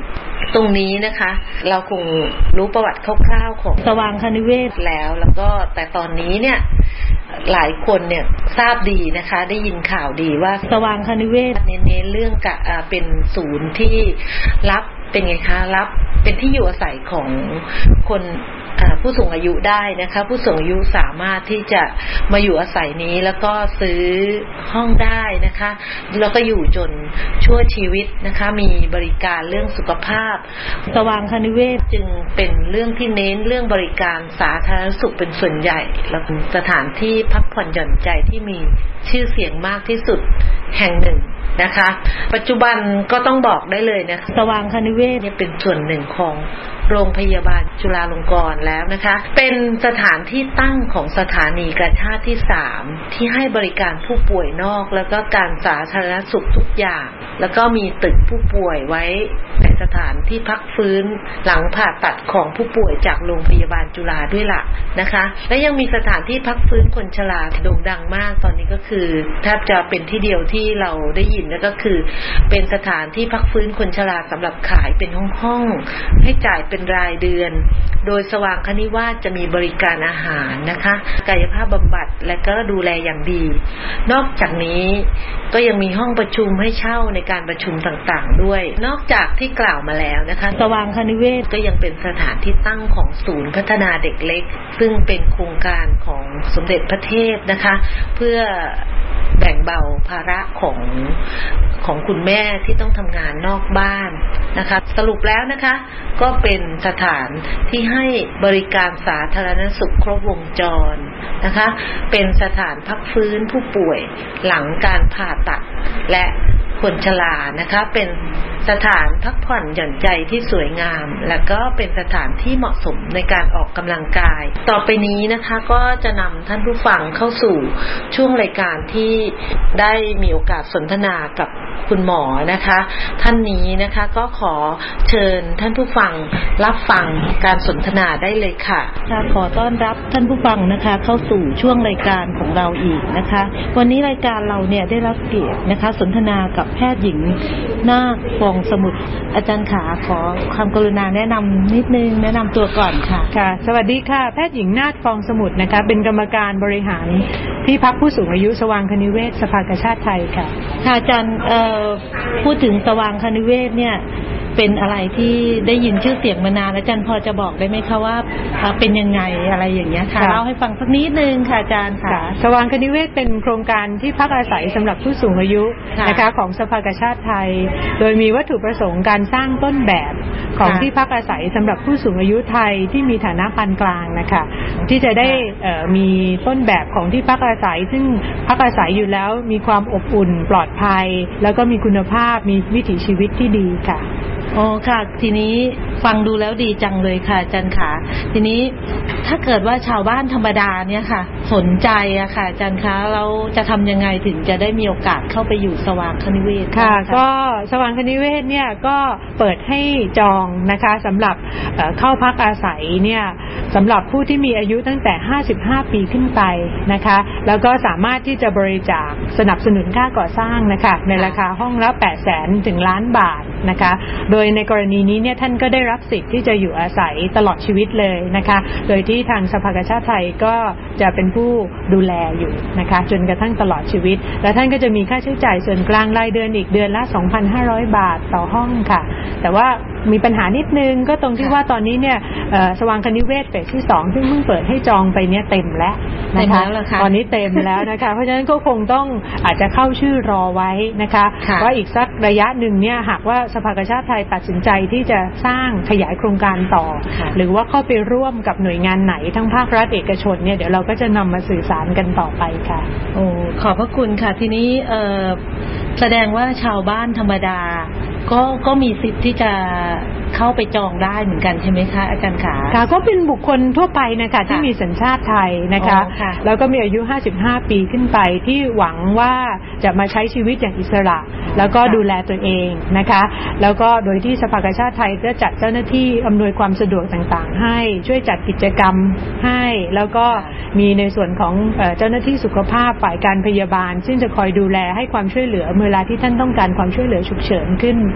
S7: ตรงนี้นะคะเราคงรู้ประวัติคร่าวๆของสว่างคณิเวศแล้วแล้วก็แต่ตอนนี้เนี่ยหลายคนเนี่ยทราบดีนะคะได้ยินข่าวดีว่าสว่างคณิเวศเน้นเรื่องกะเป็นศูนย์ที่รับเป็นไงคะรับเป็นที่อยู่อาศัยของคนผู้สูงอายุได้นะคะผู้สูงอายุสามารถที่จะมาอยู่อาศัยนี้แล้วก็ซื้อห้องได้นะคะแล้วก็อยู่จนชั่วชีวิตนะคะมีบริการเรื่องสุขภาพสว่างคณิเวศจึงเป็นเรื่องที่เน้นเรื่องบริการสาธารณสุขเป็นส่วนใหญ่และสถานที่พักผ่อนหย่อนใจที่มีชื่อเสียงมากที่สุดแห่งหนึ่งนะคะปัจจุบันก็ต้องบอกได้เลยนะสว่างคณิเวศเนี่ยเป็นส่วนหนึ่งของโรงพยาบาลจุฬาลงกรณ์แล้วนะคะเป็นสถานที่ตั้งของสถานีกาชาดที่สามที่ให้บริการผู้ป่วยนอกแล้วก็การสาธารณสุขทุกอย่างแล้วก็มีตึกผู้ป่วยไว้ในสถานที่พักฟื้นหลังผ่าตัดของผู้ป่วยจากโรงพยาบาลจุฬาด้วยล่ะนะคะและยังมีสถานที่พักฟื้นคนชราโด่งดังมากตอนนี้ก็คือแทบจะเป็นที่เดียวที่เราได้ยินแล้วก็คือเป็นสถานที่พักฟื้นคนชราสำหรับขายเป็นห้องๆให้จ่ายเป็นรายเดือนโดยสว่างคณิวาสจะมีบริการอาหารนะคะกายภาพบำบัดและก็ดูแลอย่างดีนอกจากนี้ก็ยังมีห้องประชุมให้เช่าในการประชุมต่างๆด้วยนอกจากที่กล่าวมาแล้วนะคะสว่างคณิเวศก็ยังเป็นสถานที่ตั้งของศูนย์พัฒนาเด็กเล็กซึ่งเป็นโครงการของสมเด็จพระเทพนะคะเพื่อแบ่งเบาภาระของของคุณแม่ที่ต้องทำงานนอกบ้านนะคะสรุปแล้วนะคะก็เป็นสถานที่ให้บริการสาธารณสุขครบวงจรนะคะเป็นสถานพักฟื้นผู้ป่วยหลังการผ่าตัดและคนชรานะคะเป็นสถานพักผ่อนหย่อนใจที่สวยงามและก็เป็นสถานที่เหมาะสมในการออกกำลังกายต่อไปนี้นะคะก็จะนำท่านผู้ฟังเข้าสู่ช่วงรายการที่ได้มีโอกาสสนทนากับคุณหมอนะคะท่านนี้นะคะก็ขอเชิญท่านผู้ฟังรับฟังการสนทนาได้เลยค่ะขอต้อนรับท่านผู้ฟังนะคะเข้าสู่ช่วงรายการของเราอีกนะคะวันนี้รายการเราเนี่ยได้รับเกียรตินะคะสนทนากับแพทย์หญิงนาคฟองสมุทรอาจารย์ขาขอความกรุณาแนะนำนิดนึงแนะนำตัวก่อนค่ะ
S8: ค่ะสวัสดีค่ะแพทย์หญิงนาคฟองสมุทรนะคะเป็นกรรมการบริหารที่พักผู้สูงอายุสว่างคณิเวศสภากาชาดไทยค่ะ
S7: ค่ะอาจารย์เอ่อพูดถึงสว่างคณิเวศเนี่ยเป็นอะไรที่ได้ยินชื่อเสียงมานานอาจารย์พอจะบอกได้ไหมคะว่าเป็นยังไงอะไรอย่างเงี้ยค่ะเล่าให้ฟังสักนิดนึงค่ะอาจารย์ค่ะ
S8: สว่างคณิเวศเป็นโครงการที่พักอาศัยสำหรับผู้สูงอายุนะคะของสภากาชาดไทยโดยมีวัตถุประสงค์การสร้างต้นแบบของที่พักอาศัยสำหรับผู้สูงอายุไทยที่มีฐานะปานกลางนะคะที่จะได้มีต้นแบบของที่พักอาศัยซึ่งพักอาศัยอยู่แล้วมีความอบอุ่นปลอดภัยแล้วก็มีคุณภาพมีวิถีชีวิตที่ดีค่ะ
S7: อ๋อค่ะทีนี้ฟังดูแล้วดีจังเลยค่ะอาจารย์ค่ะทีนี้ถ้าเกิดว่าชาวบ้านธรรมดาเนี่ยค่ะสนใจอะค่ะอาจารย์คะเราจะทำยังไงถึงจะได้มีโอกาสเข้าไปอยู่สว่างคณิเวศ
S8: ค่ะก็สว่างคณิเวศเนี่ยก็เปิดให้จองนะคะสำหรับเข้าพักอาศัยเนี่ยสำหรับผู้ที่มีอายุตั้งแต่ห้าสิบห้าปีขึ้นไปนะคะแล้วก็สามารถที่จะบริจาคสนับสนุนค่าก่อสร้างนะคะในราคาห้องละแปดแสนถึงล้านบาทนะคะโดยในกรณีนี้เนี่ยท่านก็ได้รับสิทธิ์ที่จะอยู่อาศัยตลอดชีวิตเลยนะคะโดยที่ทางสภากาชาดไทยก็จะเป็นผู้ดูแลอยู่นะคะจนกระทั่งตลอดชีวิตและท่านก็จะมีค่าใช้จ่ายส่วนกลางรายเดือนอีกเดือนละ สองพันห้าร้อย บาทต่อห้องค่ะแต่ว่ามีปัญหานิดนึงก็ตรงที่ว่าตอนนี้เนี่ยสว่างคณิเวศเฟสที่สองซึ่งเพิ่งเปิดให้จองไปเนี่ยเต็มแล้วนะคะตอนนี้เต็มแล้วนะคะเพราะฉะนั้นก็คงต้องอาจจะเข้าชื่อรอไว้นะคะว่าอีกสักระยะหนึ่งเนี่ยหากว่าสภากาชาดไทยตัดสินใจที่จะสร้างขยายโครงการต่อหรือว่าเข้าไปร่วมกับหน่วยงานไหนทั้งภาครัฐเอกชนเนี่ยเดี๋ยวเราก็จะนำมาสื่อสารกันต่อไปค่ะ
S7: โอ้ขอบพระคุณค่ะทีนี้เอ่อแสดงว่าชาวบ้านธรรมดาก็ก็มีสิทธิ์ที่จะเข้าไปจองได้เหมือนกันใช่ไหมคะอาจารย์ขา
S8: ค่ะก็เป็นบุคคลทั่วไปนะคะที่มีสัญชาติไทยนะคะแล้วก็มีอายุห้าสิบห้าปีขึ้นไปที่หวังว่าจะมาใช้ชีวิตอย่างอิสระแล้วก็ดูแลตัวเองนะคะแล้วก็โดยที่สภากาชาดไทยจะจัดเจ้าหน้าที่อำนวยความสะดวกต่างๆให้ช่วยจัดกิจกรรมให้แล้วก็มีในส่วนของเจ้าหน้าที่สุขภาพฝ่ายการพยาบาลซึ่งจะคอยดูแลให้ความช่วยเหลือเวลาที่ท่านต้องการความช่วยเหลือฉุกเฉินขึ้น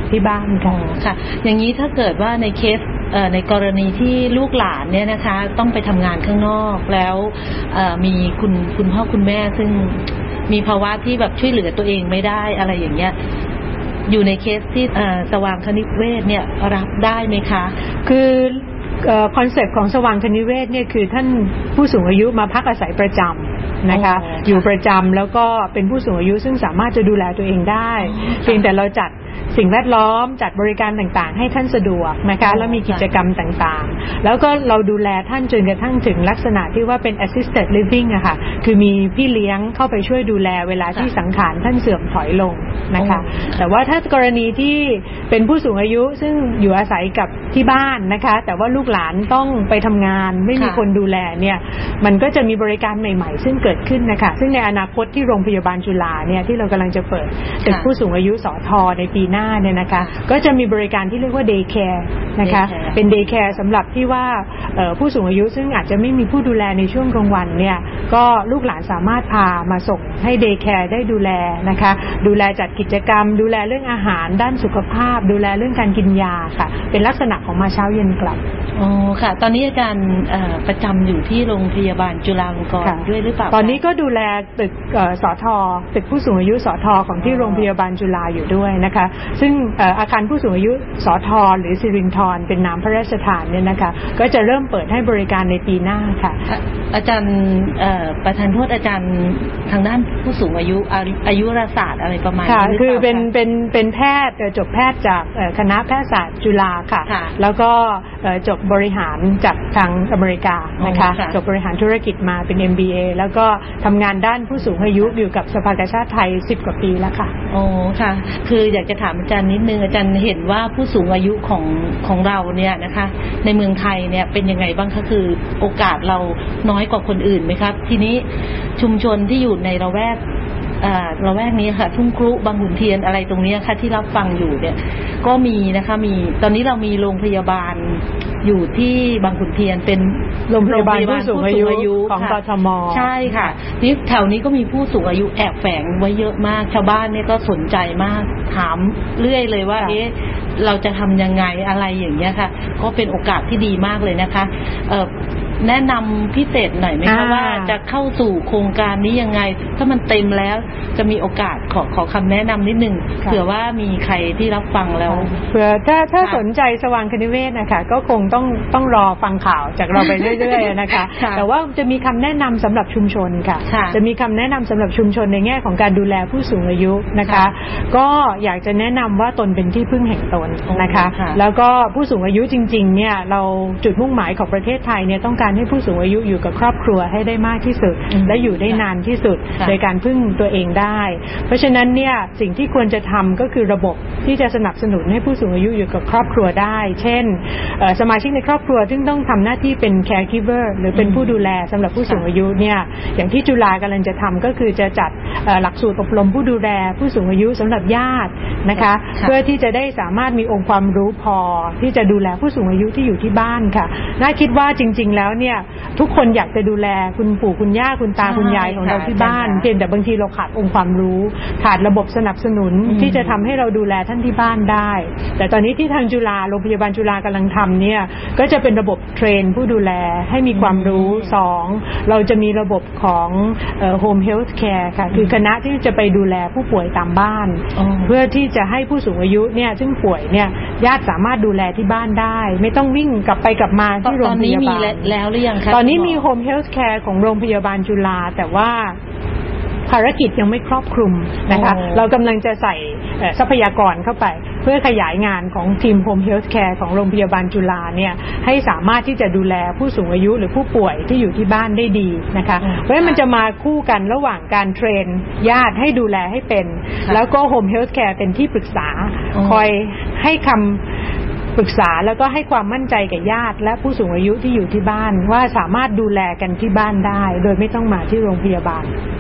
S8: ที่บ้านค่ะ
S7: ค่ะอย่างนี้ถ้าเกิดว่าในเคสในกรณีที่ลูกหลานเนี่ยนะคะต้องไปทำงานข้างนอกแล้วมีคุณคุณพ่อคุณแม่ซึ่งมีภาวะที่แบบช่วยเหลือตัวเองไม่ได้อะไรอย่างเงี้ยอยู่ในเคสที่สว่างคณิเวศเนี่ยรับได้ไหมคะ
S8: คือคอนเซ็ปต์ของสว่างคณิเวศเนี่ยคือท่านผู้สูงอายุมาพักอาศัยประจำนะคะอยู่ประจำแล้วก็เป็นผู้สูงอายุซึ่งสามารถจะดูแลตัวเองได้เพียงแต่เราจัดสิ่งแวดล้อมจัดบริการต่างๆให้ท่านสะดวกนะคะแล้วมีกิจกรรมต่างๆแล้วก็เราดูแลท่านจนกระทั่งถึงลักษณะที่ว่าเป็น assisted living อะค่ะคือมีพี่เลี้ยงเข้าไปช่วยดูแลเวลาที่สังขารท่านเสื่อมถอยลงนะคะแต่ว่าถ้ากรณีที่เป็นผู้สูงอายุซึ่งอยู่อาศัยกับที่บ้านนะคะแต่ว่าลูกหลานต้องไปทำงานไม่มีคนดูแลเนี่ยมันก็จะมีบริการใหม่ๆซึ่งเกิดขึ้นนะคะซึ่งในอนาคตที่โรงพยาบาลจุฬาเนี่ยที่เรากำลังจะเปิดตึกผู้สูงอายุสทในปีหน้าเนี่ยนะคะก็จะมีบริการที่เรียกว่า day care นะคะเป็น day care สำหรับที่ว่าผู้สูงอายุซึ่งอาจจะไม่มีผู้ดูแลในช่วงกลางวันเนี่ยก็ลูกหลานสามารถพามาส่งให้ day care ได้ดูแลนะคะดูแลจัดกิจกรรมดูแลเรื่องอาหารด้านสุขภาพดูแลเรื่องการกินยาค่ะเป็นลักษณะของมาเช้าเย็นกลับ
S7: อ๋อค่ะตอนนี้อาจารย์ประจำอยู่ที่โรงพยาบาลจุฬาลงกรณ์ด้วยหรือเปล่า
S8: ตอนนี้ก็ดูแลตึกสทตึกผู้สูงอายุสทของที่โรงพยาบาลจุฬาอยู่ด้วยนะคะซึ่งอาคารผู้สูงอายุสทหรือสิรินธรเป็นนามพระราชทานเนี่ยนะคะก็จะเริ่มเปิดให้บริการในปีหน้าค่ะ
S7: อาจารย์ประธานโทษอาจารย์ทางด้านผู้สูงอายุอายุรศาสตร์อะไรประมาณนี้
S8: ค่ะคือเป็นเป็นเป็นแพทย์จบแพทย์จากคณะแพทยศาสตร์จุฬาค่ะแล้วก็จบบริหารจากทางอเมริกานะคะจบบริหารธุรกิจมาเป็น เอ็ม บี เอ แล้วก็ทำงานด้านผู้สูงอายุอยู่กับสภากาชาดไทยสิบกว่าปีแล้วค่ะ
S7: โอ้ค่ะคืออยากจะถามอาจารย์นิดนึงอาจารย์เห็นว่าผู้สูงอายุของของเราเนี่ยนะคะในเมืองไทยเนี่ยเป็นยังไงบ้างคะคือโอกาสเราน้อยกว่าคนอื่นไหมครับทีนี้ชุมชนที่อยู่ในละแวกละแวกนี้ค่ะทุ่งครุบางขุนเทียนอะไรตรงนี้ค่ะที่รับฟังอยู่เนี่ยก็มีนะคะมีตอนนี้เรามีโรงพยาบาลอยู่ที่บางขุนเทียนเป็น
S8: โรงพยาบาลผู้สูงอายุของกทม.
S7: ใช่ค่ะนี่แถวนี้ก็มีผู้สูงอายุแอบแฝงไว้เยอะมากชาวบ้านเนี่ยก็สนใจมากถามเรื่อยเลยว่าเอ๊ะเราจะทำยังไงอะไรอย่างเงี้ยค่ะก็เป็นโอกาสที่ดีมากเลยนะคะเอ่อแนะนำพิเศษหน่อยไหมคะว่าจะเข้าสู่โครงการนี้ยังไงถ้ามันเต็มแล้วจะมีโอกาสขอขอคำแนะนำนิดนึงเผื่อว่ามีใครที่รับฟังแล้ว
S8: เผื่อถ้าถ้าสนใจสว่างคณิเวศนะคะก็คงต้องต้องรอฟังข่าวจากเราไปเรื่อยๆนะคะแต่ว่าจะมีคำแนะนำสำหรับชุมชนค่ะจะมีคำแนะนำสำหรับชุมชนในแง่ของการดูแลผู้สูงอายุนะคะก็อยากจะแนะนำว่าตนเป็นที่พึ่งแห่งตนนะคะแล้วก็ผู้สูงอายุจริงๆเนี่ยเราจุดมุ่งหมายของประเทศไทยเนี่ยต้องการให้ผู้สูงอายุอยู่กับครอบครัวให้ได้มากที่สุดและอยู่ได้นานที่สุดโดยการพึ่งตัวเองได้เพราะฉะนั้นเนี่ยสิ่งที่ควรจะทำก็คือระบบที่จะสนับสนุนให้ผู้สูงอายุอยู่กับครอบครัวได้เช่นสมาชิกในครอบครัวที่ต้องทำหน้าที่เป็น caregiver หรือเป็นผู้ดูแลสำหรับผู้สูงอายุเนี่ยอย่างที่จุฬากำลังจะทำก็คือจะจัดหลักสูตรอบรมผู้ดูแลผู้สูงอายุสำหรับญาตินะคะเพื่อที่จะได้สามารถมีองค์ความรู้พอที่จะดูแลผู้สูงอายุที่อยู่ที่บ้านค่ะน่าคิดว่าจริงๆแล้วเนี่ยทุกคนอยากจะดูแลคุณปู่คุณย่าคุณตาคุณยายของเราที่บ้านเพียงแต่บางทีเราขาดองค์ความรู้ขาดระบบสนับสนุนที่จะทำให้เราดูแลท่านที่บ้านได้แต่ตอนนี้ที่ทางจุฬาโรงพยาบาลจุฬากำลังทำเนี่ยก็จะเป็นระบบเทรนผู้ดูแลให้มีความรู้สองเราจะมีระบบของเอ่อ home health care ค่ะคือคณะที่จะไปดูแลผู้ป่วยตามบ้านเพื่อที่จะให้ผู้สูงอายุเนี่ยซึ่งป่วยเนี่ยญาติสามารถดูแลที่บ้านได้ไม่ต้องวิ่งกลับไปกลับมาที่โรงพยาบาล
S7: แล้วหรือยังคะ
S8: ตอนนี้มี home health care ของโรงพยาบาลจุฬาแต่ว่าภารกิจยังไม่ครอบคลุมนะคะเรากำลังจะใส่ทรัพยากรเข้าไปเพื่อขยายงานของทีม Home Health Care ของโรงพยาบาลจุฬาเนี่ยให้สามารถที่จะดูแลผู้สูงอายุหรือผู้ป่วยที่อยู่ที่บ้านได้ดีนะคะเพราะฉะนั้นมันจะมาคู่กันระหว่างการเทรนญาติให้ดูแลให้เป็นแล้วก็ Home Health Care เป็นที่ปรึกษาคอยให้คำปรึกษาแล้วก็ให้ความมั่นใจแก่ญาติและผู้สูงอายุที่อยู่ที่บ้านว่าสามารถดูแลกันที่บ้านได้โดยไม่ต้องมาที่โรงพยาบาล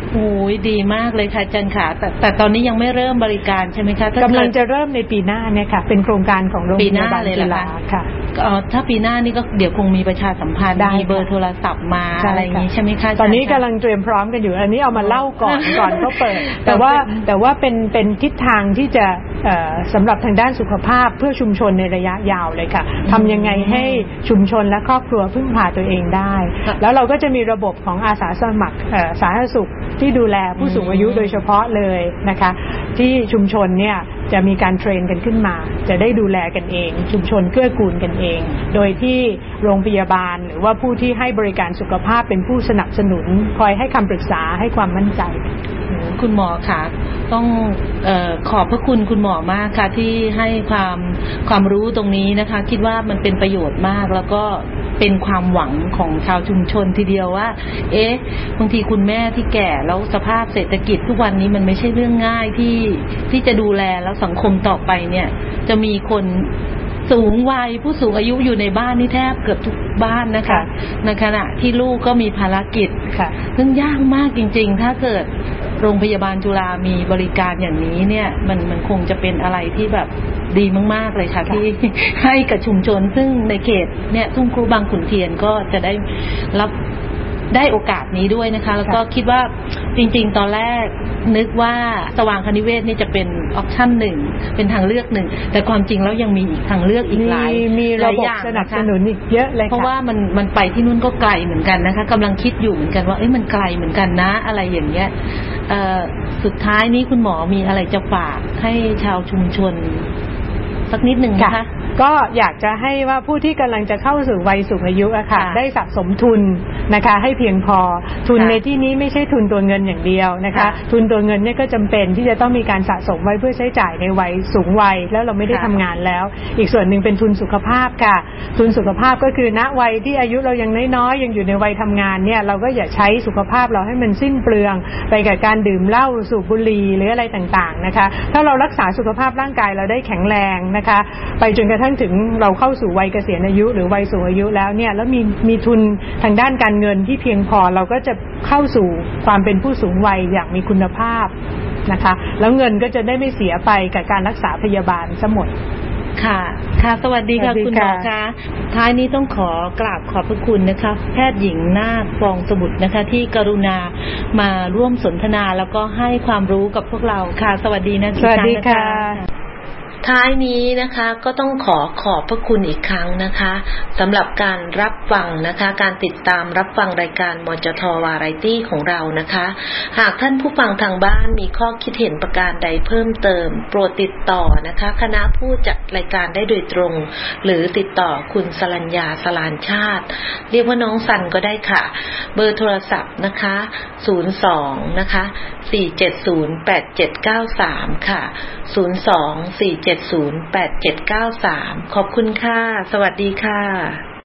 S7: โอ้ยดีมากเลยค่ะอาจารย์ค่ะแต่แต่ตอนนี้ยังไม่เริ่มบริการใช่ไหมคะ
S8: กำลังจะเริ่มในปีหน้าเนี่ยค่ะเป็นโครงการของโรงพยาบาลจุฬาค่ะ
S7: ถ้าปีหน้านี่ก็เดี๋ยวคงมีประชาสัมพันธ์มีเบอร์โทรศัพท์มาอะไรอย่างนี้ใช่ไหมคะ
S8: ตอนนี้กำลังเตรียมพร้อมกันอยู่อันนี้เอามาเล่าก่อนก่อนเขาเปิดแต่ว่าแต่ว่าเป็นเป็นทิศทางที่จะสำหรับทางด้านสุขภาพเพื่อชุมชนในระยะยาวเลยค่ะทำยังไงให้ชุมชนและครอบครัวพึ่งพาตัวเองได้แล้วเราก็จะมีระบบของอาสาสมัครสาธารณสุขที่ดูแลผู้สูงอายุโดยเฉพาะเลยนะคะที่ชุมชนเนี่ยจะมีการเทรนกันขึ้นมาจะได้ดูแลกันเองชุมชนเกื้อกูลกันเองโดยที่โรงพยาบาลหรือว่าผู้ที่ให้บริการสุขภาพเป็นผู้สนับสนุนคอยให้คำปรึกษาให้ความมั่นใจ
S7: คุณหมอค่ะต้องเอ่อขอบพระคุณคุณหมอมากค่ะที่ให้ความความรู้ตรงนี้นะคะคิดว่ามันเป็นประโยชน์มากแล้วก็เป็นความหวังของชาวชุมชนทีเดียวว่าเอ๊ะบางทีคุณแม่ที่แก่แล้วสภาพเศรษฐกิจทุกวันนี้มันไม่ใช่เรื่องง่ายที่ที่จะดูแลแล้วสังคมต่อไปเนี่ยจะมีคนสูงวัยผู้สูงอายุอยู่ในบ้านนี่แทบเกือบทุกบ้านนะคะในขณะที่ลูกก็มีภารกิจซึ่งยากมากจริงๆถ้าเกิดโรงพยาบาลจุฬามีบริการอย่างนี้เนี่ยมันมันคงจะเป็นอะไรที่แบบดีมากๆเลยค่ะที่ให้กับชุมชนซึ่งในเขตเนี่ยทุ่งครูบางขุนเทียนก็จะได้รับได้โอกาสนี้ด้วยนะคะแล้วก็คิดว่าจริงๆตอนแรกนึกว่าสว่างคณิเวศนี่จะเป็นออปชั่นหนึ่งเป็นทางเลือกหนึ่งแต่ความจริงแล้วยังมีอีกทางเลือกอีกหลาย
S8: มีระบบสนับสนุนอีกเยอะเลยค่ะ
S7: เพราะว่ามันมันไปที่นู่นก็ไกลเหมือนกันนะคะกำลังคิดอยู่เหมือนกันว่าเอ้ยมันไกลเหมือนกันนะอะไรอย่างเงี้ยสุดท้ายนี้คุณหมอมีอะไรจะฝากให้ชาวชุมชนสักนิดหนึ่งนะคะ
S8: ก็อยากจะให้ว่าผู้ที่กำลังจะเข้าสู่วัยสูงอายุอะค่ะได้สะสมทุนนะคะให้เพียงพอทุนในที่นี้ไม่ใช่ทุนตัวเงินอย่างเดียวนะคะทุนตัวเงินเนี่ยก็จำเป็นที่จะต้องมีการสะสมไว้เพื่อใช้จ่ายในวัยสูงวัยแล้วเราไม่ได้ทำงานแล้วอีกส่วนหนึ่งเป็นทุนสุขภาพค่ะทุนสุขภาพก็คือณวัยที่อายุเรายังน้อยๆยังอยู่ในวัยทำงานเนี่ยเราก็อย่าใช้สุขภาพเราให้มันสิ้นเปลืองไปกับการดื่มเหล้าสูบบุหรี่หรืออะไรต่างๆนะคะถ้าเรารักษาสุขภาพร่างกายเราได้แข็งแรงนะคะไปจนกระทั่งถึงเราเข้าสู่วัยเกษียณอายุหรือวัยสูงอายุแล้วเนี่ยแล้วมีมีทุนทางด้านการเงินที่เพียงพอเราก็จะเข้าสู่ความเป็นผู้สูงวัยอย่างมีคุณภาพนะคะแล้วเงินก็จะได้ไม่เสียไปกับการรักษาพยาบาลซะหมด
S7: ค่ะค่ะสวัสดีค่ะคุณหมอคะท้ายนี้ต้องขอกราบขอบพระคุณนะคะแพทย์หญิงนาคฟองสมุทรนะคะที่กรุณามาร่วมสนทนาแล้วก็ให้ความรู้กับพวกเราค่ะสวัสดีนะ
S8: สวัสดีค่ะ
S7: ท้ายนี้นะคะก็ต้องขอขอบพระคุณอีกครั้งนะคะสำหรับการรับฟังนะคะการติดตามรับฟังรายการมจท.วาไรตี้ของเรานะคะหากท่านผู้ฟังทางบ้านมีข้อคิดเห็นประการใดเพิ่มเติมโปรดติดต่อนะคะคณะผู้จัดรายการได้โดยตรงหรือติดต่อคุณสรัญญาสลานชาติเรียกว่าน้องสันก็ได้ค่ะเบอร์โทรศัพท์นะคะศูนย์สองนะคะสี่เจ็ดศูนย์แปดเจ็ดเก้าสามค่ะศูนย์สอง สี่เจ็ดศูนย์ แปดเจ็ดเก้าสามขอบคุณค่ะสวัสดีค่ะ